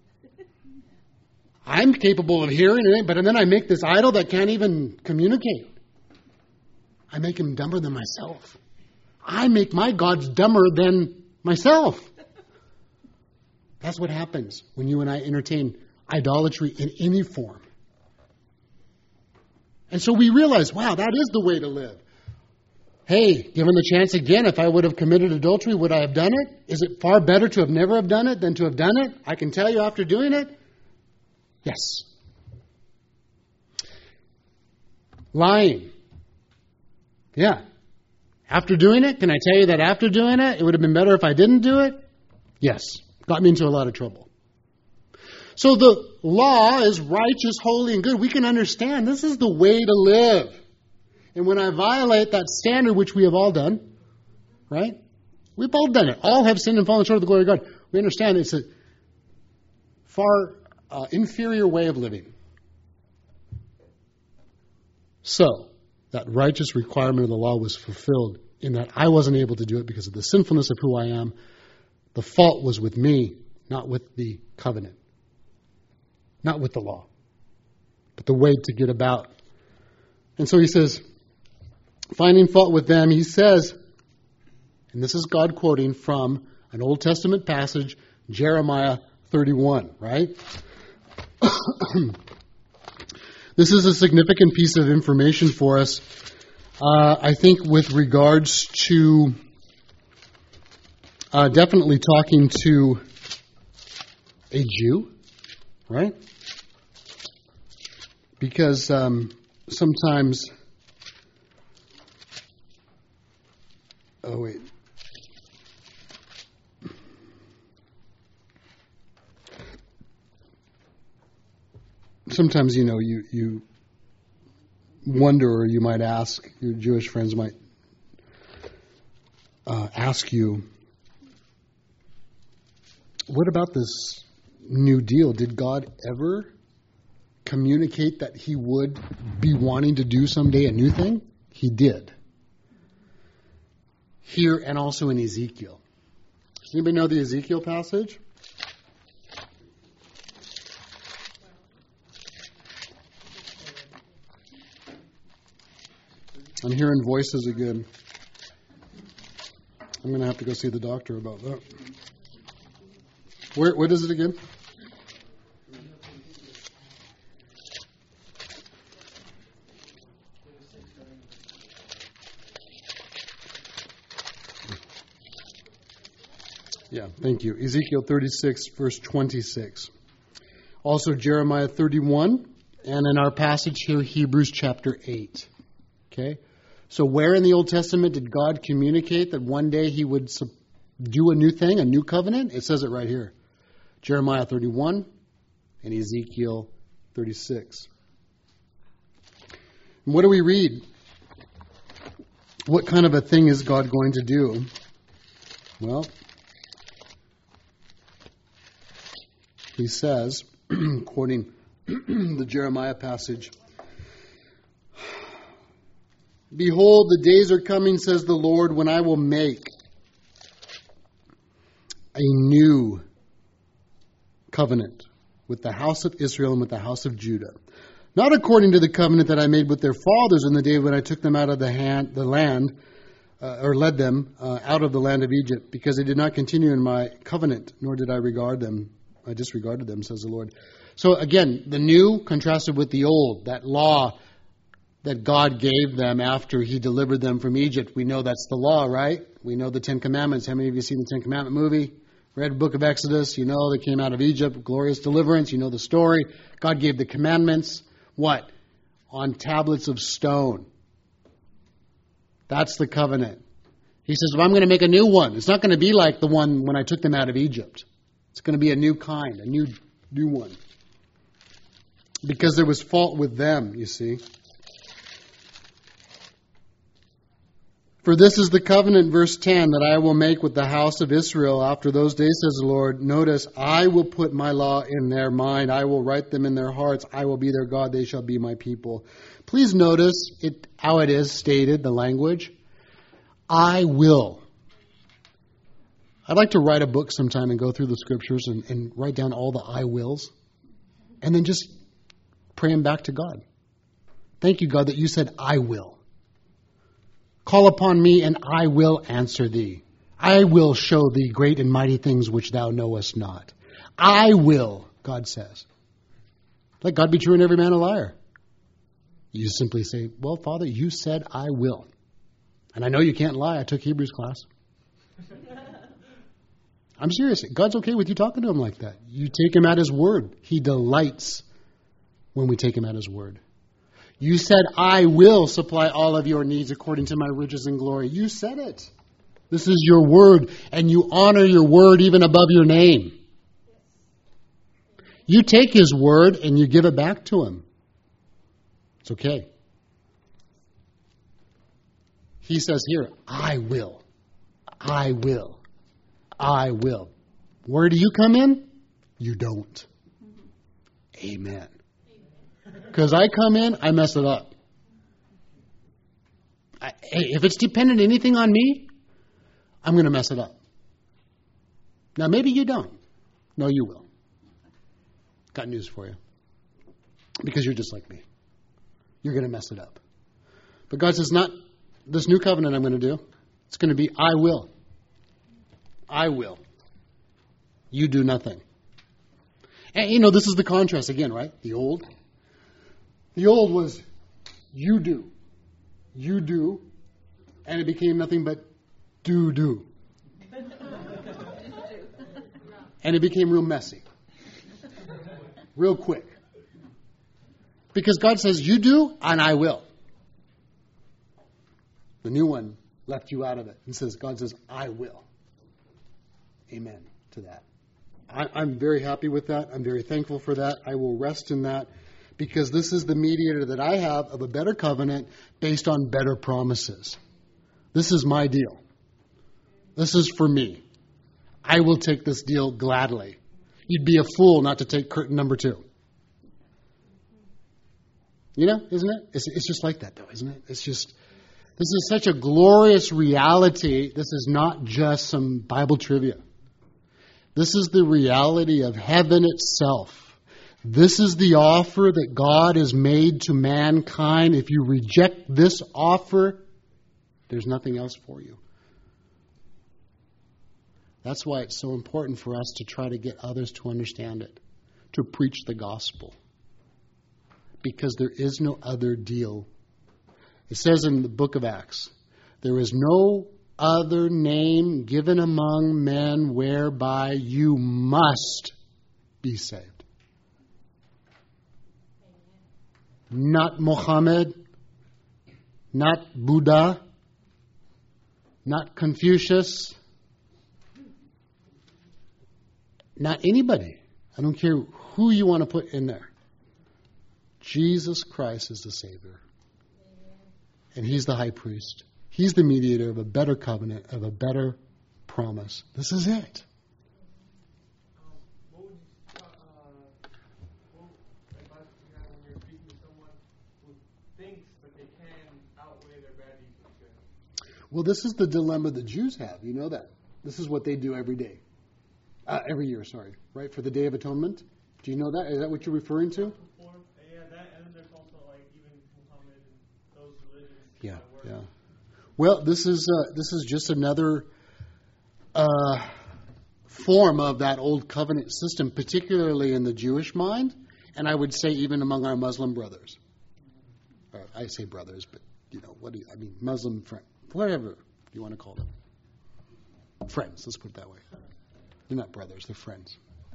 I'm capable of hearing it, but then I make this idol that can't even communicate. I make him dumber than myself. I make my gods dumber than myself. That's what happens when you and I entertain idolatry in any form. And so we realize, wow, that is the way to live. Hey, given the chance again, if I would have committed adultery, would I have done it? Is it far better to have never have done it than to have done it? I can tell you after doing it, yes. Lying. Yeah. After doing it, can I tell you that after doing it, it would have been better if I didn't do it? Yes. Got me into a lot of trouble. So the law is righteous, holy, and good. We can understand this is the way to live. And when I violate that standard, which we have all done, right? We've all done it. All have sinned and fallen short of the glory of God. We understand it's a far inferior way of living. So, that righteous requirement of the law was fulfilled in that I wasn't able to do it because of the sinfulness of who I am. The fault was with me, not with the covenant. Not with the law. But the way to get about. And so he says, finding fault with them, he says, and this is God quoting from an Old Testament passage, Jeremiah 31, right? This is a significant piece of information for us, I think, with regards to definitely talking to a Jew, right? Because sometimes... Oh, wait. Sometimes, you wonder, or you might ask, your Jewish friends might ask you, what about this New Deal? Did God ever communicate that he would be wanting to do someday a new thing? He did. Here and also in Ezekiel. Does anybody know the Ezekiel passage? I'm hearing voices again. I'm going to have to go see the doctor about that. What is it again? Yeah, thank you. Ezekiel 36, verse 26. Also Jeremiah 31, and in our passage here, Hebrews chapter 8. Okay? So where in the Old Testament did God communicate that one day he would do a new thing, a new covenant? It says it right here. Jeremiah 31 and Ezekiel 36. And what do we read? What kind of a thing is God going to do? Well, he says, quoting the Jeremiah passage, "Behold, the days are coming, says the Lord, when I will make a new covenant with the house of Israel and with the house of Judah. Not according to the covenant that I made with their fathers in the day when I took them out of the land, or led them out of the land of Egypt, because they did not continue in my covenant, nor did I regard them. I disregarded them, says the Lord." So again, the new contrasted with the old, that law that God gave them after he delivered them from Egypt. We know that's the law, right? We know the Ten Commandments. How many of you seen the Ten Commandment movie? Read the book of Exodus. You know they came out of Egypt, glorious deliverance. You know the story. God gave the commandments. What? On tablets of stone. That's the covenant. He says, well, I'm going to make a new one. It's not going to be like the one when I took them out of Egypt. It's going to be a new kind, a new one. Because there was fault with them, you see. For this is the covenant, verse 10, that I will make with the house of Israel after those days, says the Lord. Notice, I will put my law in their mind. I will write them in their hearts. I will be their God. They shall be my people. Please notice how it is stated, the language. I will. I'd like to write a book sometime and go through the scriptures and write down all the I wills. And then just pray them back to God. Thank you, God, that you said, I will. Call upon me, and I will answer thee. I will show thee great and mighty things which thou knowest not. I will, God says. Let God be true and every man a liar. You simply say, well, Father, you said I will. And I know you can't lie. I took Hebrews class. I'm serious. God's okay with you talking to him like that. You take him at his word. He delights when we take him at his word. You said, I will supply all of your needs according to my riches and glory. You said it. This is your word, and you honor your word even above your name. You take his word and you give it back to him. It's okay. He says here, I will. I will. I will. Where do you come in? You don't. Amen. Because I come in, I mess it up. Hey, if it's dependent anything on me, I'm going to mess it up. Now, maybe you don't. No, you will. Got news for you. Because you're just like me. You're going to mess it up. But God says, not this new covenant I'm going to do. It's going to be, I will. I will. You do nothing. And, this is the contrast again, right? The old was, you do, and it became nothing but do. And it became real messy. Real quick. Because God says, you do, and I will. The new one left you out of it. And God says, I will. Amen to that. I'm very happy with that. I'm very thankful for that. I will rest in that. Because this is the mediator that I have of a better covenant based on better promises. This is my deal. This is for me. I will take this deal gladly. You'd be a fool not to take curtain number 2. Isn't it? It's just like that, though, isn't it? It's just, this is such a glorious reality. This is not just some Bible trivia. This is the reality of heaven itself. This is the offer that God has made to mankind. If you reject this offer, there's nothing else for you. That's why it's so important for us to try to get others to understand it, to preach the gospel. Because there is no other deal. It says in the book of Acts, there is no other name given among men whereby you must be saved. Not Muhammad, not Buddha, not Confucius, not anybody. I don't care who you want to put in there. Jesus Christ is the Savior. And He's the high priest. He's the mediator of a better covenant, of a better promise. This is it. Well, this is the dilemma the Jews have. You know that. This is what they do every day. Every year, right? For the Day of Atonement. Do you know that? Is that what you're referring to? Yeah, that, and then there's also even Muhammad and those religions. Yeah. Well, this is just another form of that old covenant system, particularly in the Jewish mind, and I would say even among our Muslim brothers. Or I say brothers, but Muslim friends. Whatever you want to call them. Friends, let's put it that way. They're not brothers, they're friends.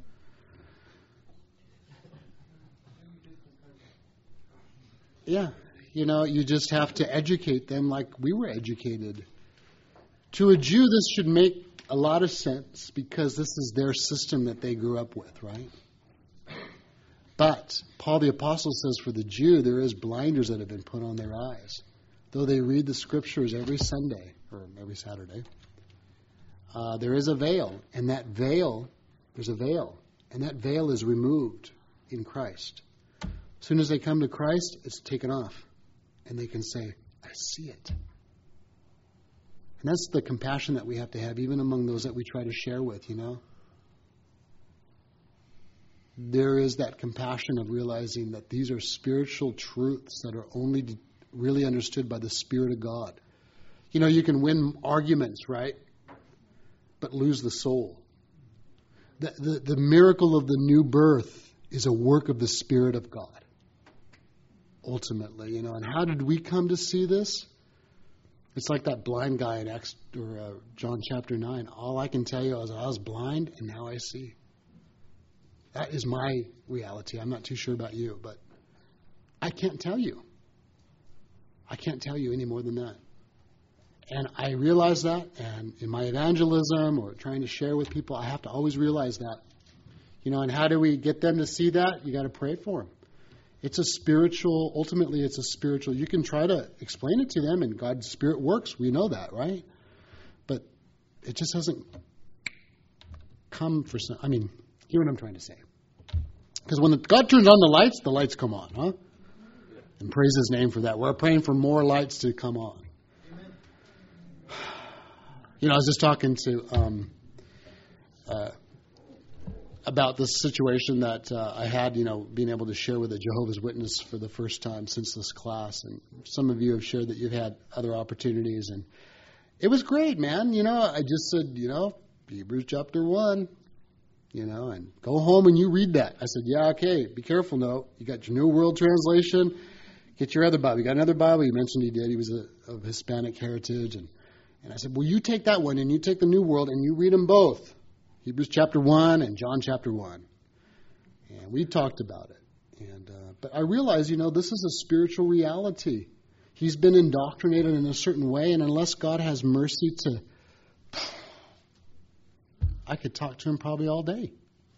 Yeah, you just have to educate them like we were educated. To a Jew, this should make a lot of sense because this is their system that they grew up with, right? But Paul the Apostle says for the Jew, there is blinders that have been put on their eyes. Though they read the Scriptures every Sunday, or every Saturday, there is a veil. And that veil, there's a veil. And that veil is removed in Christ. As soon as they come to Christ, it's taken off. And they can say, I see it. And that's the compassion that we have to have, even among those that we try to share with, you know. There is that compassion of realizing that these are spiritual truths that are only really understood by the Spirit of God. You know, you can win arguments, right? But lose the soul. The miracle of the new birth is a work of the Spirit of God. Ultimately, you know. And how did we come to see this? It's like that blind guy in John chapter 9. All I can tell you is I was blind and now I see. That is my reality. I'm not too sure about you, but I can't tell you. I can't tell you any more than that. And I realize that, and in my evangelism or trying to share with people, I have to always realize that. You know, and how do we get them to see that? You got to pray for them. It's a spiritual, ultimately it's a spiritual, you can try to explain it to them, and God's Spirit works. We know that, right? But it just hasn't come for some, I mean, you know what I'm trying to say. Because when God turns on the lights come on, huh? And praise His name for that. We're praying for more lights to come on. You know, I was just talking to about this situation that I had, you know, being able to share with a Jehovah's Witness for the first time since this class. And some of you have shared that you've had other opportunities. And it was great, man. You know, I just said, you know, Hebrews chapter 1. You know, and go home and you read that. I said, yeah, okay, be careful now. You got your New World Translation. Get your other Bible. You got another Bible? He mentioned he did. He was of Hispanic heritage. And I said, well, you take that one and you take the New World and you read them both. Hebrews chapter 1 and John chapter 1. And we talked about it. And but I realized, you know, this is a spiritual reality. He's been indoctrinated in a certain way, and unless God has mercy to... I could talk to him probably all day.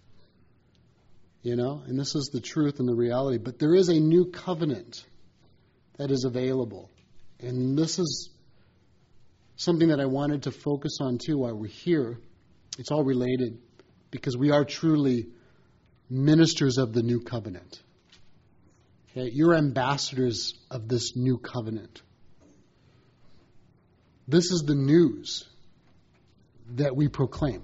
You know, and this is the truth and the reality. But there is a new covenant that is available. And this is something that I wanted to focus on too while we're here. It's all related because we are truly ministers of the new covenant. Okay? You're ambassadors of this new covenant. This is the news that we proclaim.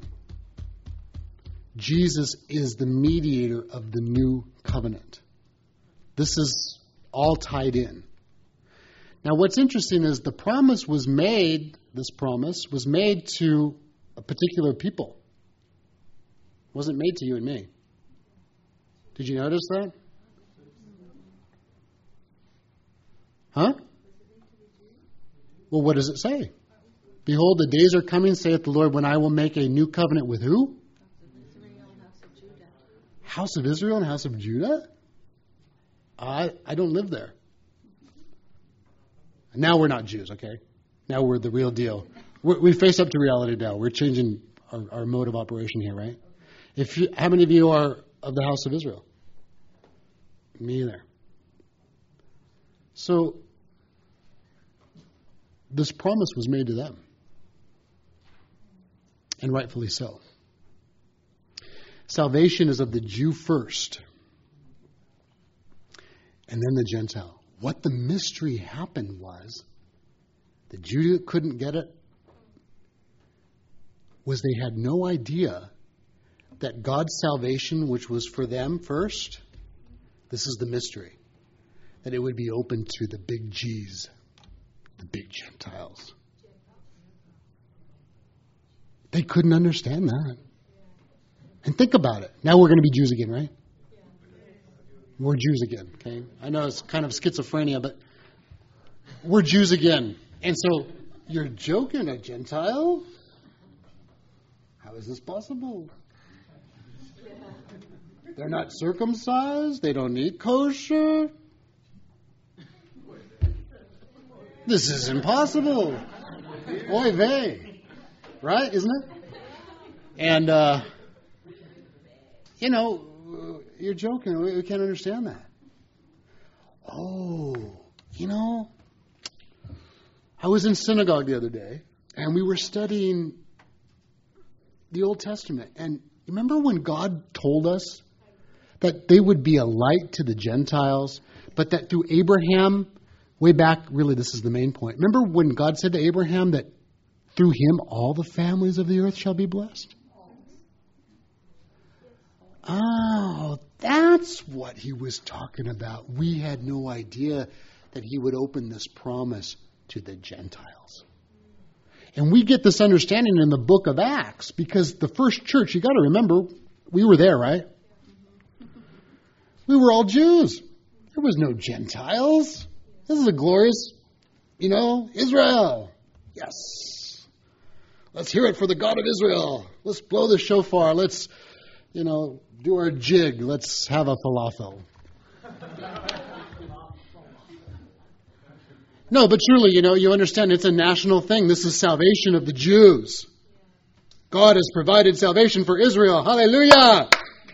Jesus is the mediator of the new covenant. This is all tied in. Now, what's interesting is the promise was made, this promise was made to a particular people. It wasn't made to you and me. Did you notice that? Huh? Well, what does it say? Behold, the days are coming, saith the Lord, when I will make a new covenant with who? House of Israel and House of Judah? I don't live there. Now we're not Jews, okay? Now we're the real deal. We face up to reality now. We're changing our mode of operation here, right? How many of you are of the House of Israel? Me either. So, this promise was made to them. And rightfully so. Salvation is of the Jew first, and then the Gentile. What the mystery happened was, the Jew couldn't get it, was they had no idea that God's salvation, which was for them first, this is the mystery, that it would be open to the big G's, the big Gentiles. They couldn't understand that. And think about it. Now we're going to be Jews again, right? We're Jews again, okay? I know it's kind of schizophrenia, but we're Jews again. And so, you're joking, a Gentile? How is this possible? They're not circumcised. They don't eat kosher. This is impossible. Oy vey. Right, isn't it? And, you know, you're joking. We can't understand that. Oh, I was in synagogue the other day, and we were studying the Old Testament. And remember when God told us that they would be a light to the Gentiles, but that through Abraham, way back, really this is the main point. Remember when God said to Abraham that through him all the families of the earth shall be blessed? Oh, that's what he was talking about. We had no idea that he would open this promise to the Gentiles. And we get this understanding in the book of Acts, because the first church, you got to remember, we were there, right? We were all Jews. There was no Gentiles. This is a glorious, Israel. Yes. Let's hear it for the God of Israel. Let's blow the shofar. Let's, do our jig. Let's have a falafel. No, but truly, you understand it's a national thing. This is salvation of the Jews. God has provided salvation for Israel. Hallelujah!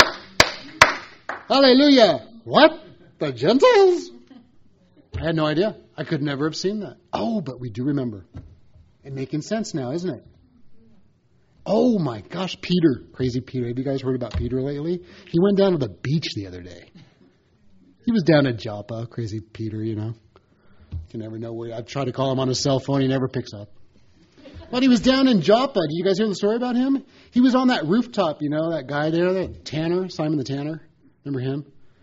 Hallelujah! What? The Gentiles? I had no idea. I could never have seen that. Oh, but we do remember. It's making sense now, isn't it? Oh my gosh, Peter. Crazy Peter. Have you guys heard about Peter lately? He went down to the beach the other day. He was down at Joppa. Crazy Peter, You never know where. I try to call him on his cell phone. He never picks up. But he was down in Joppa. Do you guys hear the story about him? He was on that rooftop, that guy there, that Tanner, Simon the Tanner. Remember him?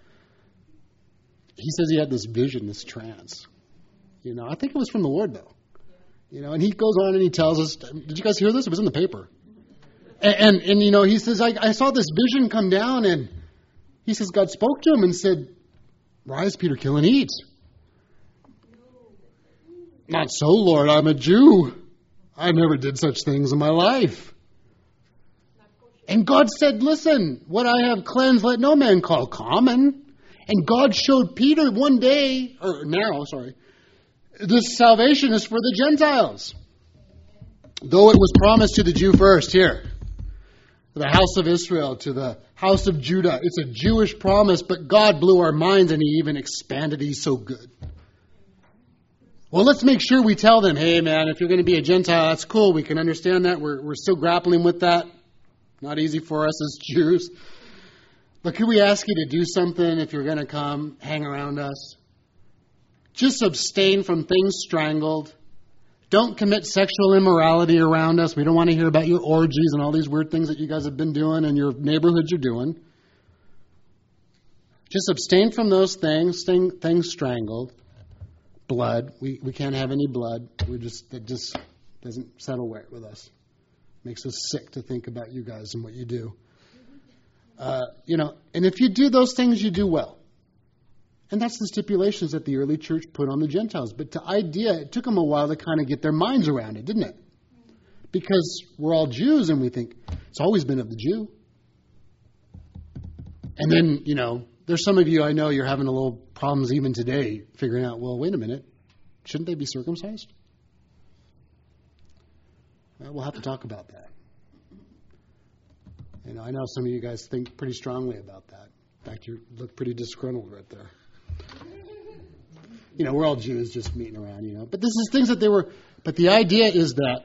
He says he had this vision, this trance. I think it was from the Lord, though. And he goes on and he tells us, did you guys hear this? It was in the paper. And he says, I saw this vision come down, and he says God spoke to him and said, rise, Peter, kill and eat. Not so, Lord, I'm a Jew. I never did such things in my life. And God said, listen, what I have cleansed, let no man call common. And God showed Peter this salvation is for the Gentiles. Though it was promised to the Jew first, here, to the house of Israel, to the house of Judah. It's a Jewish promise, but God blew our minds and he even expanded it. He's so good. Well, let's make sure we tell them, hey man, if you're going to be a Gentile, that's cool. We can understand that. We're still grappling with that. Not easy for us as Jews. But could we ask you to do something if you're going to come hang around us? Just abstain from things strangled. Don't commit sexual immorality around us. We don't want to hear about your orgies and all these weird things that you guys have been doing and your neighborhoods are doing. Just abstain from those things strangled. Blood. We can't have any blood. That just doesn't settle right with us. Makes us sick to think about you guys and what you do. And if you do those things, you do well. And that's the stipulations that the early church put on the Gentiles. But it took them a while to kind of get their minds around it, didn't it? Because we're all Jews and we think it's always been of the Jew. And then, there's some of you I know you're having a little problems even today figuring out, well, wait a minute, shouldn't they be circumcised? Well, we'll have to talk about that. I know some of you guys think pretty strongly about that. In fact, you look pretty disgruntled right there. We're all Jews just meeting around, But this is things that but the idea is that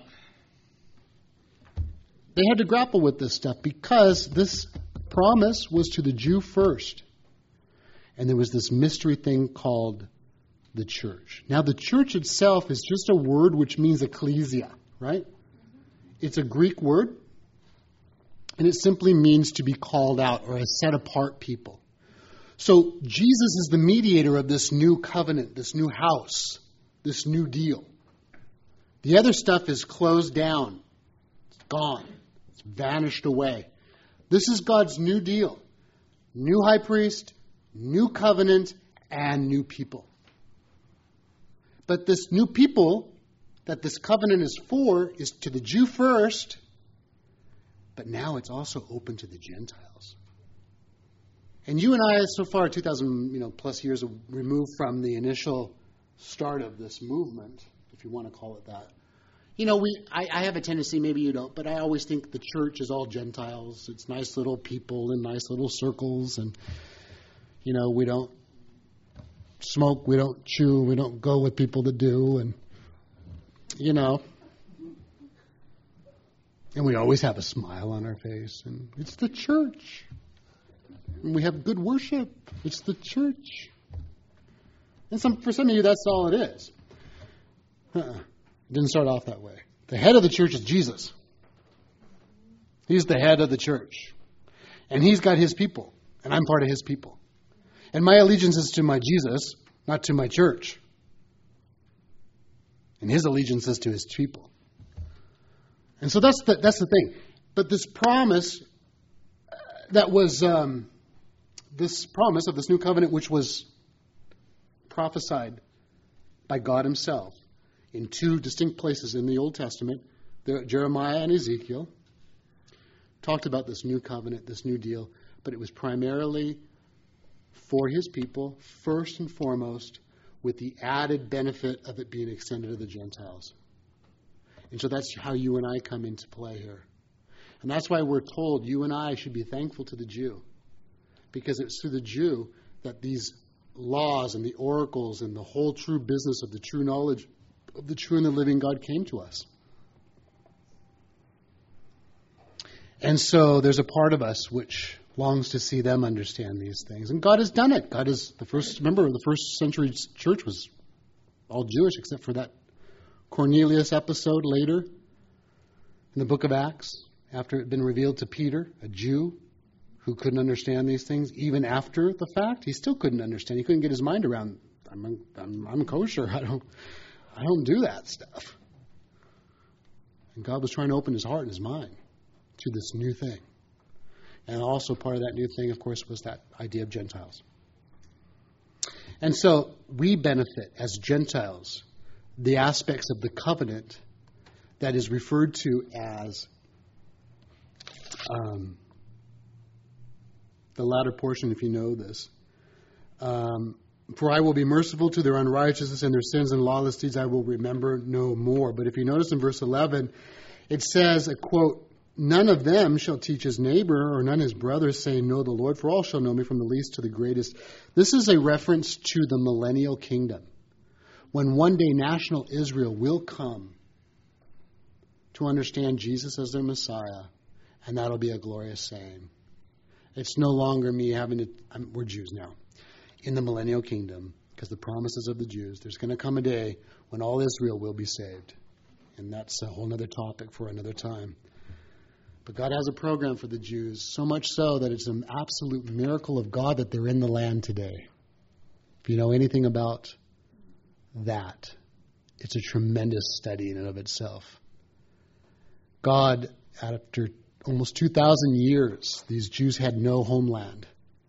they had to grapple with this stuff because this promise was to the Jew first. And there was this mystery thing called the church. Now, the church itself is just a word which means ecclesia, right? It's a Greek word. And it simply means to be called out or a set apart people. So Jesus is the mediator of this new covenant, this new house, this new deal. The other stuff is closed down. It's gone. It's vanished away. This is God's new deal. New high priest, new covenant, and new people. But this new people that this covenant is for is to the Jew first, but now it's also open to the Gentiles. And you and I, so far, 2,000 plus years removed from the initial start of this movement, if you want to call it that, I have a tendency, maybe you don't, but I always think the church is all Gentiles. It's nice little people in nice little circles, and we don't smoke, we don't chew, we don't go with people that do, and and we always have a smile on our face, and it's the church. And we have good worship. It's the church. And for some of you, that's all it is. It didn't start off that way. The head of the church is Jesus. He's the head of the church. And he's got his people. And I'm part of his people. And my allegiance is to my Jesus, not to my church. And his allegiance is to his people. And so that's the thing. But this promise that was this promise of this new covenant, which was prophesied by God himself in two distinct places in the Old Testament, Jeremiah and Ezekiel, talked about this new covenant, this new deal, but it was primarily for his people, first and foremost, with the added benefit of it being extended to the Gentiles. And so that's how you and I come into play here. And that's why we're told you and I should be thankful to the Jew. Because it's through the Jew that these laws and the oracles and the whole true business of the true knowledge of the true and the living God came to us. And so there's a part of us which longs to see them understand these things. And God has done it. God is the first century church was all Jewish except for that Cornelius episode later in the book of Acts, after it had been revealed to Peter, a Jew who couldn't understand these things. Even after the fact, he still couldn't understand. He couldn't get his mind around, I'm kosher. I don't do that stuff. And God was trying to open his heart and his mind to this new thing. And also part of that new thing, of course, was that idea of Gentiles. And so we benefit as Gentiles the aspects of the covenant that is referred to as the latter portion, if you know this. For I will be merciful to their unrighteousness and their sins and lawless deeds I will remember no more. But if you notice in verse 11, it says, a quote, none of them shall teach his neighbor or none his brother, saying, know the Lord, for all shall know me from the least to the greatest. This is a reference to the millennial kingdom, when one day national Israel will come to understand Jesus as their Messiah, and that'll be a glorious saying. It's no longer me having to, we're Jews now, in the millennial kingdom, because the promises of the Jews, there's going to come a day when all Israel will be saved. And that's a whole other topic for another time. But God has a program for the Jews, so much so that it's an absolute miracle of God that they're in the land today. If you know anything about that, it's a tremendous study in and of itself. God, after almost 2,000 years, these Jews had no homeland.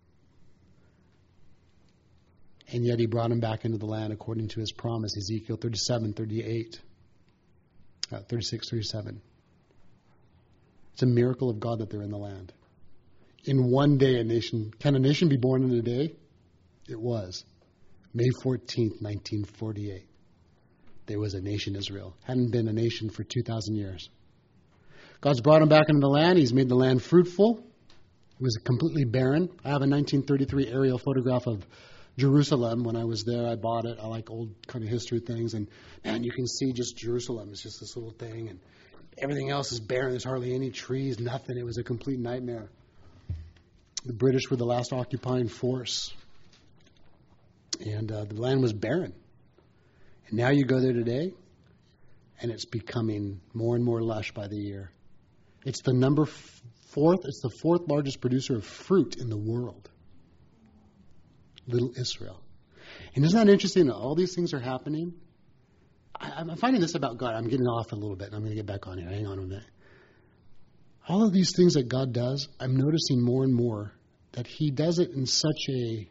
And yet he brought them back into the land according to his promise, Ezekiel 37, 38, 36, 37. It's a miracle of God that they're in the land. In one day, can a nation be born in a day? It was. May 14th, 1948. There was a nation, Israel. Hadn't been a nation for 2,000 years. God's brought them back into the land. He's made the land fruitful. It was completely barren. I have a 1933 aerial photograph of Jerusalem. When I was there, I bought it. I like old kind of history things. And, man, you can see just Jerusalem. It's just this little thing. And everything else is barren. There's hardly any trees, nothing. It was a complete nightmare. The British were the last occupying force. And the land was barren. And now you go there today, and it's becoming more and more lush by the year. It's the fourth largest producer of fruit in the world. Little Israel. And isn't that interesting that all these things are happening? I'm finding this about God. I'm getting off a little bit, and I'm going to get back on here. Hang on a minute. All of these things that God does, I'm noticing more and more that he does it in such a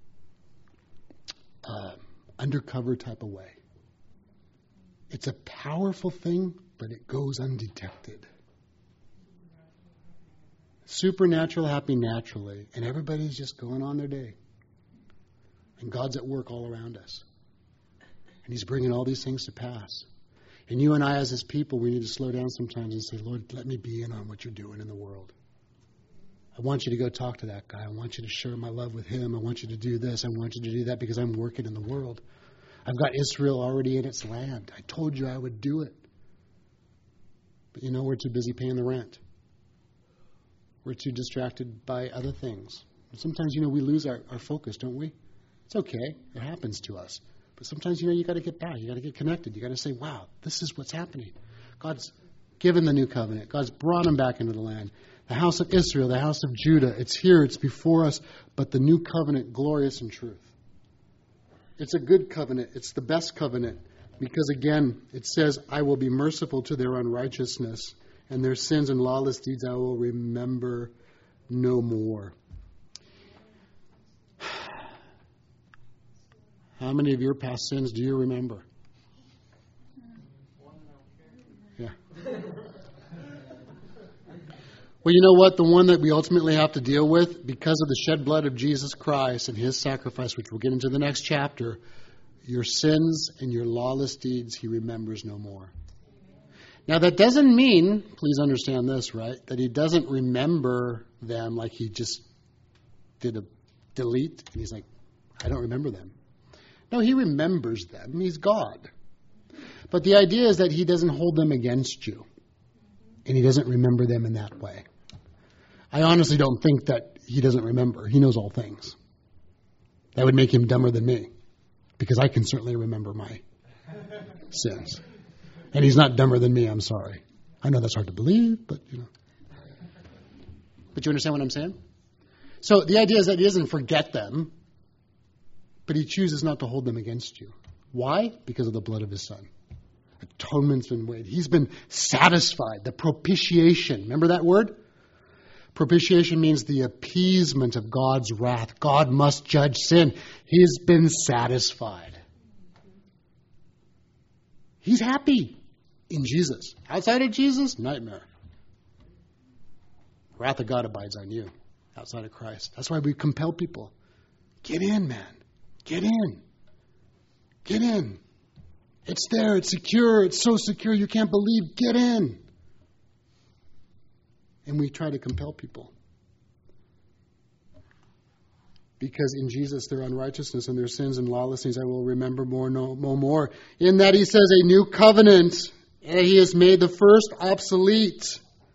undercover type of way. It's a powerful thing, but it goes undetected. Supernatural happening naturally, and everybody's just going on their day. And God's at work all around us. And he's bringing all these things to pass. And you and I, as His people, we need to slow down sometimes and say, Lord, let me be in on what you're doing in the world. I want you to go talk to that guy. I want you to share my love with him. I want you to do this. I want you to do that because I'm working in the world. I've got Israel already in its land. I told you I would do it. But we're too busy paying the rent. We're too distracted by other things. Sometimes, we lose our focus, don't we? It's okay. It happens to us. But sometimes, you got to get back. You got to get connected. You got to say, wow, this is what's happening. God's given the new covenant. God's brought them back into the land. The house of Israel, the house of Judah, it's here, it's before us, but the new covenant, glorious in truth. It's a good covenant. It's the best covenant. Because again, it says, I will be merciful to their unrighteousness, and their sins and lawless deeds I will remember no more. How many of your past sins do you remember? Yeah. Well, you know what? The one that we ultimately have to deal with, because of the shed blood of Jesus Christ and His sacrifice, which we'll get into the next chapter, your sins and your lawless deeds He remembers no more. Now, that doesn't mean, please understand this, right, that He doesn't remember them like He just did a delete and He's like, I don't remember them. No, He remembers them. He's God. But the idea is that He doesn't hold them against you. And He doesn't remember them in that way. I honestly don't think that He doesn't remember. He knows all things. That would make Him dumber than me. Because I can certainly remember my sins. And He's not dumber than me, I'm sorry. I know that's hard to believe, but But you understand what I'm saying? So the idea is that He doesn't forget them, but He chooses not to hold them against you. Why? Because of the blood of His Son. Atonement's been made. He's been satisfied. The propitiation. Remember that word? Propitiation means the appeasement of God's wrath. God must judge sin. He's been satisfied. He's happy in Jesus. Outside of Jesus, nightmare. Wrath of God abides on you. Outside of Christ. That's why we compel people. Get in, man. Get in. Get in. It's there. It's secure. It's so secure you can't believe. Get in. And we try to compel people. Because in Jesus their unrighteousness and their sins and lawlessness I will remember no more. In that He says a new covenant. And He has made the first obsolete.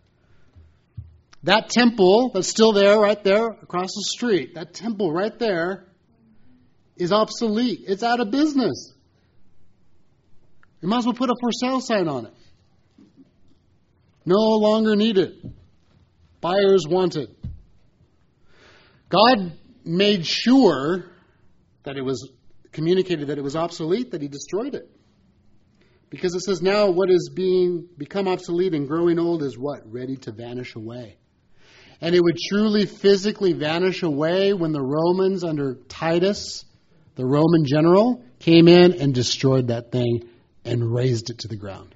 That temple that's still there, right there, across the street, that temple right there is obsolete. It's out of business. You might as well put a for sale sign on it. No longer needed. Buyers wanted. God made sure that it was communicated that it was obsolete, that He destroyed it. Because it says now what is become obsolete and growing old is what? Ready to vanish away. And it would truly physically vanish away when the Romans under Titus, the Roman general, came in and destroyed that thing and razed it to the ground.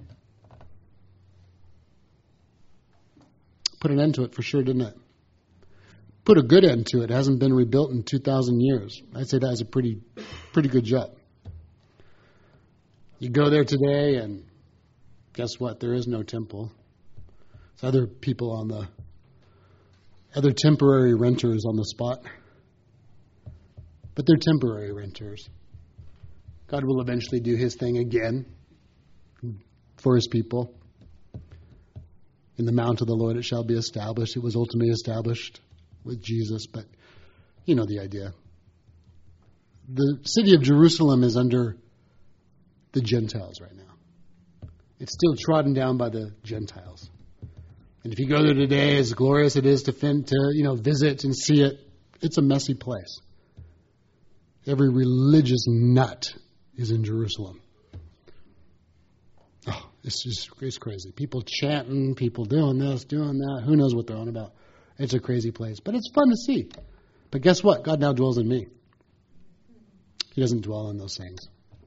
Put an end to it for sure, didn't it? Put a good end to it. It hasn't been rebuilt in 2,000 years. I'd say that was a pretty good job. You go there today and guess what? There is no temple. It's other people other temporary renters on the spot. But they're temporary renters. God will eventually do His thing again for His people. In the mount of the Lord it shall be established. It was ultimately established with Jesus, but you know the idea. The city of Jerusalem is under the Gentiles right now. It's still trodden down by the Gentiles. And if you go there today, as glorious it is to visit and see it, it's a messy place. Every religious nut is in Jerusalem. Oh, it's crazy. People chanting, people doing this, doing that. Who knows what they're on about? It's a crazy place. But it's fun to see. But guess what? God now dwells in me. He doesn't dwell in those things.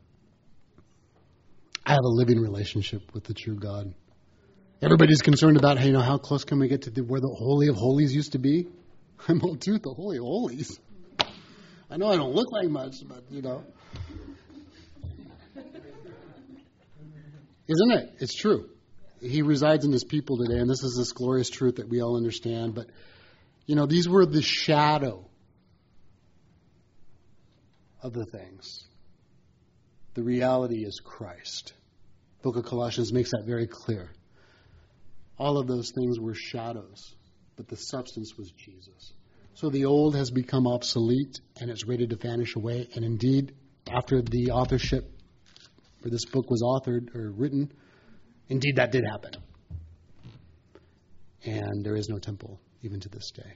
I have a living relationship with the true God. Everybody's concerned about, hey, how close can we get to where the Holy of Holies used to be? I'm all to the Holy of Holies. I know I don't look like much, but Isn't it? It's true. He resides in his people today, and this is this glorious truth that we all understand. But, these were the shadow of the things. The reality is Christ. Book of Colossians makes that very clear. All of those things were shadows, but the substance was Jesus. So the old has become obsolete, and it's ready to vanish away. And indeed, after the authorship for this book was authored or written, indeed that did happen. And there is no temple even to this day.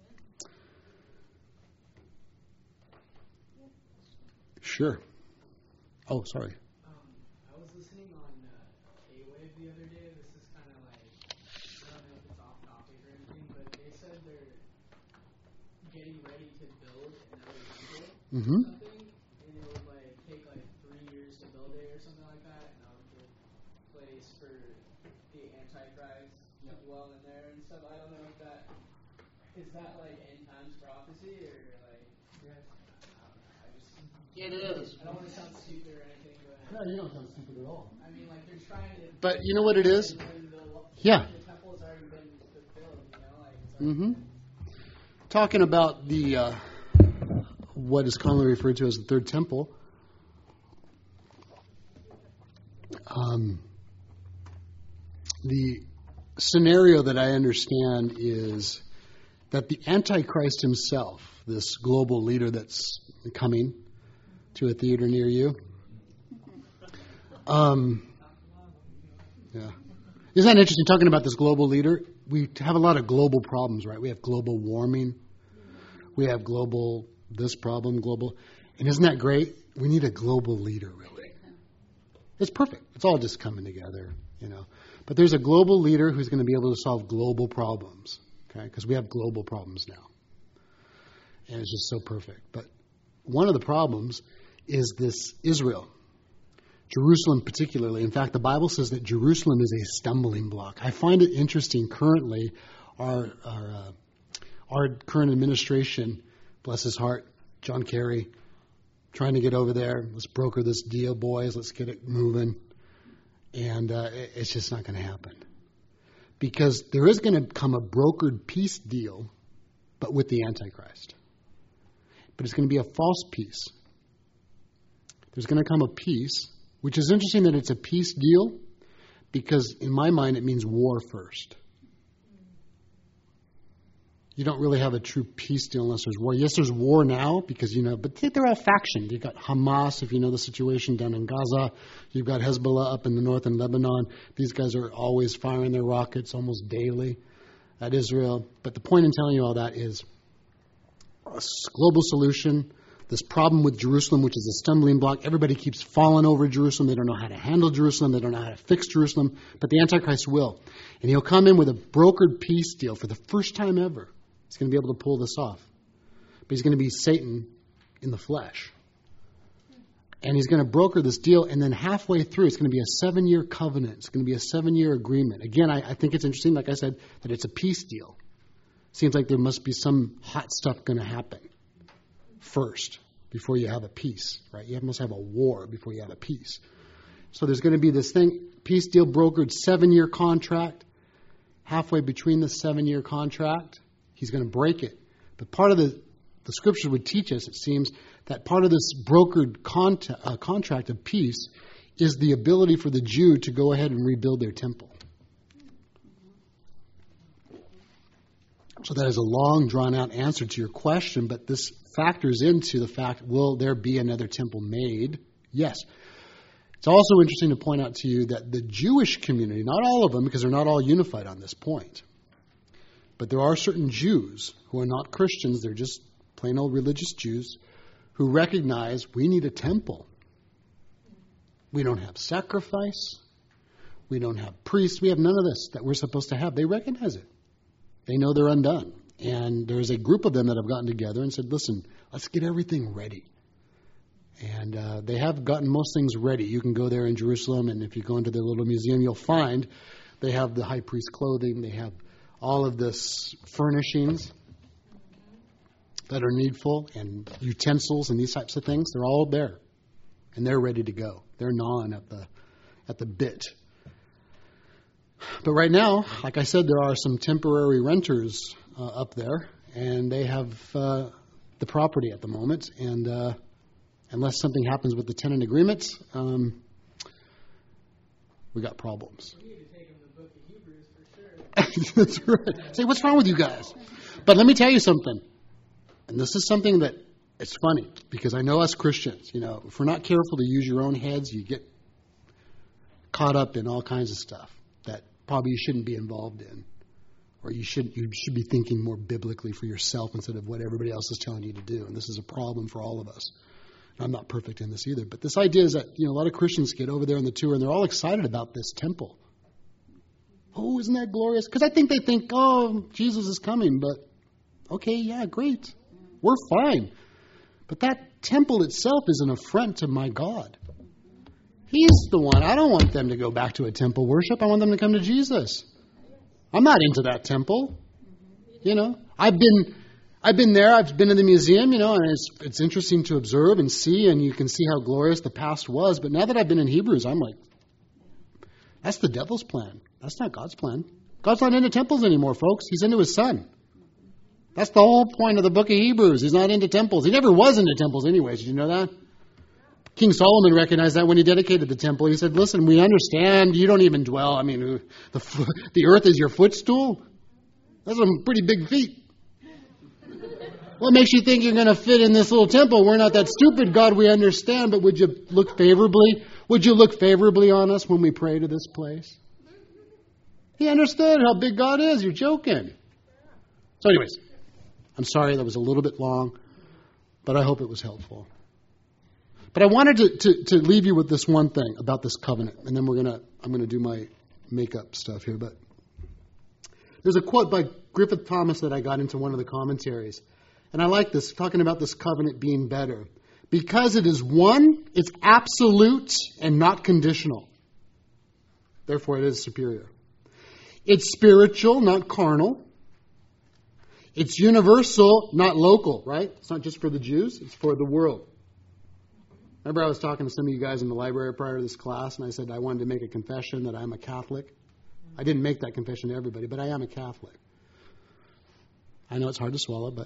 Sure. Oh, sorry. I was listening on K-Wave the other day. This is kind of like, I don't know if it's off topic or anything, but they said they're getting ready to build another temple or something, and it would take 3 years to build it or something like that, and that would give place for the Antichrist to dwell in there and stuff. I don't know if that is that end times prophecy or It is. I don't want to sound stupid or anything, but No, you don't sound stupid at all. I mean, they're trying to. But you know what it is? Yeah. The temple's already been fulfilled, it's Talking about the what is commonly referred to as the third temple. The scenario that I understand is that the Antichrist himself, this global leader that's coming to a theater near you. Yeah. Isn't that interesting, talking about this global leader? We have a lot of global problems, right? We have global warming. We have global this problem, global. And isn't that great? We need a global leader, really. It's perfect. It's all just coming together, But there's a global leader who's going to be able to solve global problems, okay? Because we have global problems now. And it's just so perfect. But one of the problems is this Israel. Jerusalem particularly. In fact, the Bible says that Jerusalem is a stumbling block. I find it interesting currently, our current administration, bless his heart, John Kerry, trying to get over there. Let's broker this deal, boys. Let's get it moving. And it's just not going to happen. Because there is going to come a brokered peace deal, but with the Antichrist. But it's going to be a false peace. There's going to come a peace, which is interesting that it's a peace deal, because in my mind it means war first. You don't really have a true peace deal unless there's war. Yes, there's war now, because, but they're all factions. You've got Hamas, if you know the situation down in Gaza. You've got Hezbollah up in the north in Lebanon. These guys are always firing their rockets almost daily at Israel. But the point in telling you all that is a global solution. This problem with Jerusalem, which is a stumbling block. Everybody keeps falling over Jerusalem. They don't know how to handle Jerusalem. They don't know how to fix Jerusalem. But the Antichrist will. And he'll come in with a brokered peace deal for the first time ever. He's going to be able to pull this off. But he's going to be Satan in the flesh. And he's going to broker this deal, and then halfway through, it's going to be a 7-year covenant. It's going to be a 7-year agreement. Again, I think it's interesting, like I said, that it's a peace deal. Seems like there must be some hot stuff going to happen first before you have a peace, right? You must have a war before you have a peace. So there's going to be this thing, peace deal brokered, 7-year contract. Halfway between the 7-year contract, he's going to break it. But part of the scriptures would teach us, it seems, that part of this brokered contract of peace is the ability for the Jew to go ahead and rebuild their temple. So that is a long, drawn-out answer to your question, but this factors into the fact, will there be another temple made? Yes. It's also interesting to point out to you that the Jewish community, not all of them, because they're not all unified on this point, but there are certain Jews who are not Christians, they're just plain old religious Jews, who recognize we need a temple. We don't have sacrifice. We don't have priests. We have none of this that we're supposed to have. They recognize it. They know they're undone. And there's a group of them that have gotten together and said, listen, let's get everything ready. And they have gotten most things ready. You can go there in Jerusalem, and if you go into their little museum, you'll find they have the high priest clothing. They have all of this furnishings that are needful, and utensils and these types of things. They're all there, and they're ready to go. They're gnawing at the at the bit. But right now, like I said, there are some temporary renters up there, and they have the property at the moment. And unless something happens with the tenant agreement, we got problems. We need to take him to the book of Hebrews for sure. That's right. Say, what's wrong with you guys? But let me tell you something. And this is something that it's funny, because I know us Christians, if we're not careful to use your own heads, you get caught up in all kinds of stuff that probably you shouldn't be involved in. Or you should be thinking more biblically for yourself instead of what everybody else is telling you to do. And this is a problem for all of us. I'm not perfect in this either. But this idea is that, a lot of Christians get over there on the tour and they're all excited about this temple. Oh, isn't that glorious? Because I think they think, oh, Jesus is coming. But, okay, yeah, great. We're fine. But that temple itself is an affront to my God. He's the one. I don't want them to go back to a temple worship. I want them to come to Jesus. I'm not into that temple. I've been there. I've been in the museum, and it's interesting to observe and see, and you can see how glorious the past was. But now that I've been in Hebrews, I'm like, that's the devil's plan. That's not God's plan. God's not into temples anymore, folks. He's into His Son. That's the whole point of the book of Hebrews. He's not into temples. He never was into temples anyways. Did you know that? King Solomon recognized that when he dedicated the temple. He said, listen, we understand you don't even dwell. I mean, the earth is your footstool? That's some pretty big feet. What makes you think you're going to fit in this little temple? We're not that stupid, God, we understand, but would you look favorably? Would you look favorably on us when we pray to this place? He understood how big God is. You're joking. So anyways, I'm sorry that was a little bit long, but I hope it was helpful. But I wanted to leave you with this one thing about this covenant, and then I'm gonna do my makeup stuff here. But there's a quote by Griffith Thomas that I got into one of the commentaries, and I like this, talking about this covenant being better because it is one, it's absolute and not conditional. Therefore, it is superior. It's spiritual, not carnal. It's universal, not local. Right? It's not just for the Jews; it's for the world. Remember, I was talking to some of you guys in the library prior to this class, and I said I wanted to make a confession that I'm a Catholic. I didn't make that confession to everybody, but I am a Catholic. I know it's hard to swallow, but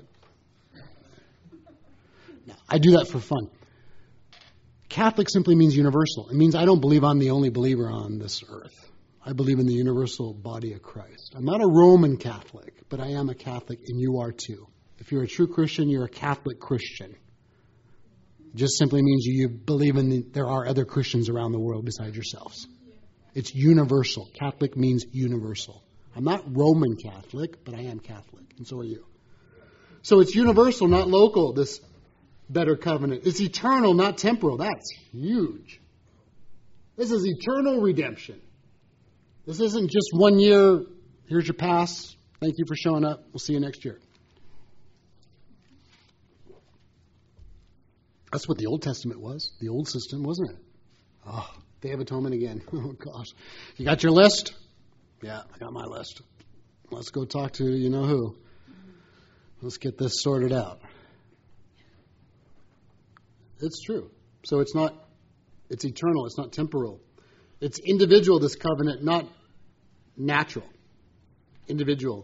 no, I do that for fun. Catholic simply means universal. It means I don't believe I'm the only believer on this earth. I believe in the universal body of Christ. I'm not a Roman Catholic, but I am a Catholic, and you are too. If you're a true Christian, you're a Catholic Christian. Just simply means you believe there are other Christians around the world besides yourselves. It's universal. Catholic means universal. I'm not Roman Catholic, but I am Catholic, and so are you. So it's universal, not local, this better covenant. It's eternal, not temporal. That's huge. This is eternal redemption. This isn't just 1 year, here's your pass, thank you for showing up, we'll see you next year. That's what the Old Testament was, the old system, wasn't it? Oh, Day of Atonement again. Oh, gosh. You got your list? Yeah, I got my list. Let's go talk to you-know-who. Let's get this sorted out. It's true. So it's eternal, it's not temporal. It's individual, this covenant, not natural. Individual,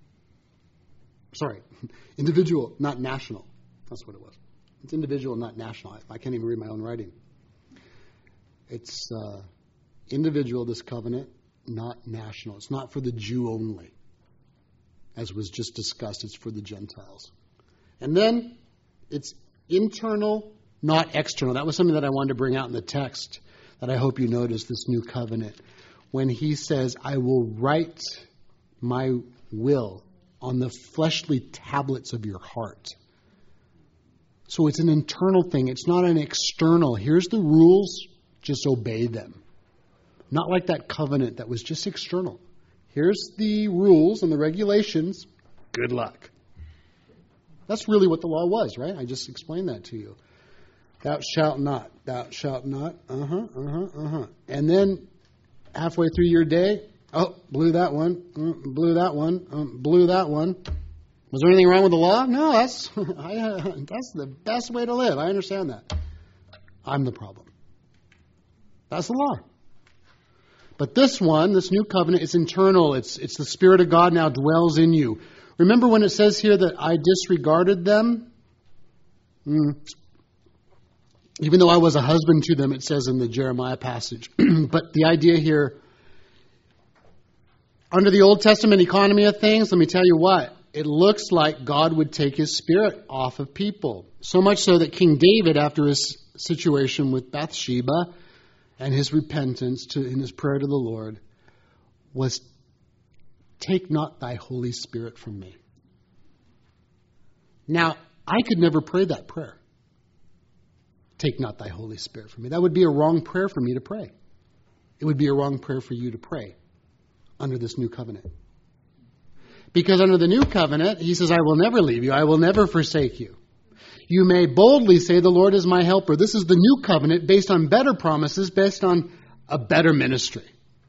not national. That's what it was. It's individual, not national. I can't even read my own writing. It's individual, this covenant, not national. It's not for the Jew only. As was just discussed, it's for the Gentiles. And then it's internal, not external. That was something that I wanted to bring out in the text that I hope you notice, this new covenant. When he says, I will write my will on the fleshly tablets of your heart. So it's an internal thing. It's not an external. Here's the rules, just obey them. Not like that covenant that was just external. Here's the rules and the regulations. Good luck. That's really what the law was, right? I just explained that to you. Thou shalt not. Thou shalt not. And then halfway through your day, blew that one. Blew that one. Blew that one. Was there anything wrong with the law? No, that's the best way to live. I understand that. I'm the problem. That's the law. But this one, this new covenant, is internal. It's the Spirit of God now dwells in you. Remember when it says here that I disregarded them? Even though I was a husband to them, it says in the Jeremiah passage. But the idea here, under the Old Testament economy of things, let me tell you what, it looks like God would take His Spirit off of people. So much so that King David, after his situation with Bathsheba and his repentance in his prayer to the Lord, was, take not thy Holy Spirit from me. Now, I could never pray that prayer. Take not thy Holy Spirit from me. That would be a wrong prayer for me to pray. It would be a wrong prayer for you to pray under this new covenant. Because under the new covenant, He says, I will never leave you. I will never forsake you. You may boldly say, the Lord is my helper. This is the new covenant based on better promises, based on a better ministry.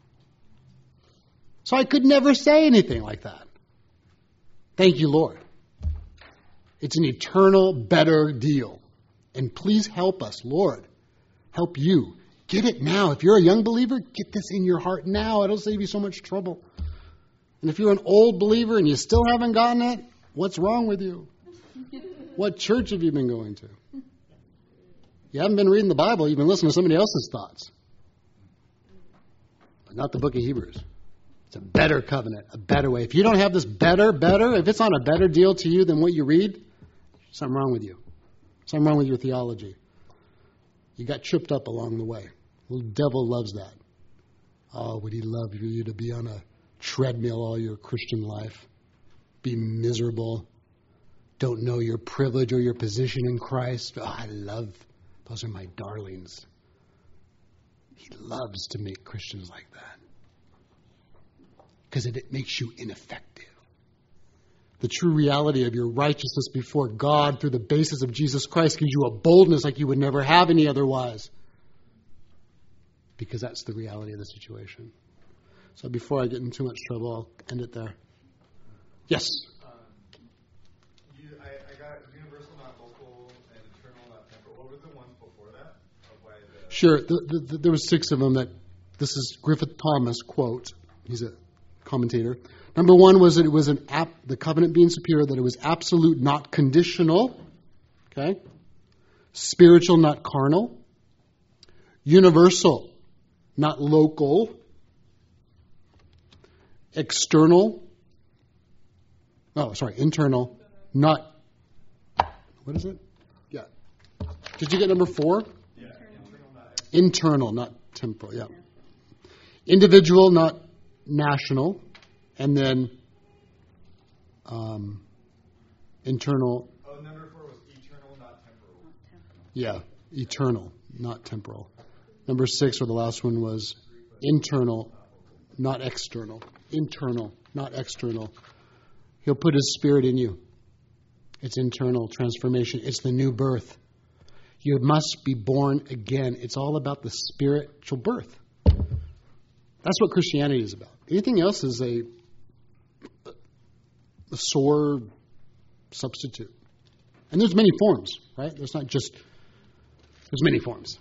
So I could never say anything like that. Thank you, Lord. It's an eternal, better deal. And please help us, Lord. Help you. Get it now. If you're a young believer, get this in your heart now. It'll save you so much trouble. And if you're an old believer and you still haven't gotten it, what's wrong with you? What church have you been going to? You haven't been reading the Bible. You've been listening to somebody else's thoughts. But not the book of Hebrews. It's a better covenant, a better way. If you don't have this better, if it's not a better deal to you than what you read, something wrong with you. Something wrong with your theology. You got tripped up along the way. The devil loves that. Oh, would he love you to be on a treadmill all your Christian life? Be miserable. Don't know your privilege or your position in Christ. Oh, I love, those are my darlings. He loves to make Christians like that. Because it makes you ineffective. The true reality of your righteousness before God through the basis of Jesus Christ gives you a boldness like you would never have any otherwise. Because that's the reality of the situation. So before I get in too much trouble, I'll end it there. Yes? I got universal, not local, and eternal, not temporal. What were the ones before that? Sure. There were 6 of them that, this is Griffith Thomas, quote. He's a commentator. Number 1 was that it was the covenant being superior, that it was absolute, not conditional. Okay? Spiritual, not carnal. Universal, not local. Internal, not, what is it? Yeah. Did you get number 4? Yeah. Internal, not temporal, yeah. Individual, not national. And then internal. Oh, number 4 was eternal, not temporal. Yeah, eternal, not temporal. Number 6, or the last one, was internal, not external. Internal, not external. He'll put His Spirit in you. It's internal transformation. It's the new birth. You must be born again. It's all about the spiritual birth. That's what Christianity is about. Anything else is a sore substitute. And there's many forms, right? There's many forms.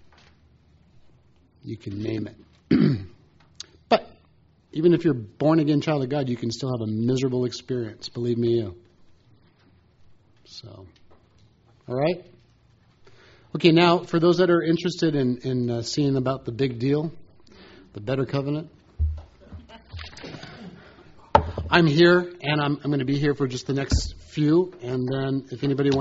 You can name it. But even if you're born again child of God, you can still have a miserable experience. Believe me, you. So, all right? Okay, now for those that are interested in seeing about the big deal, the better covenant, I'm here, and I'm going to be here for just the next few, and then if anybody wants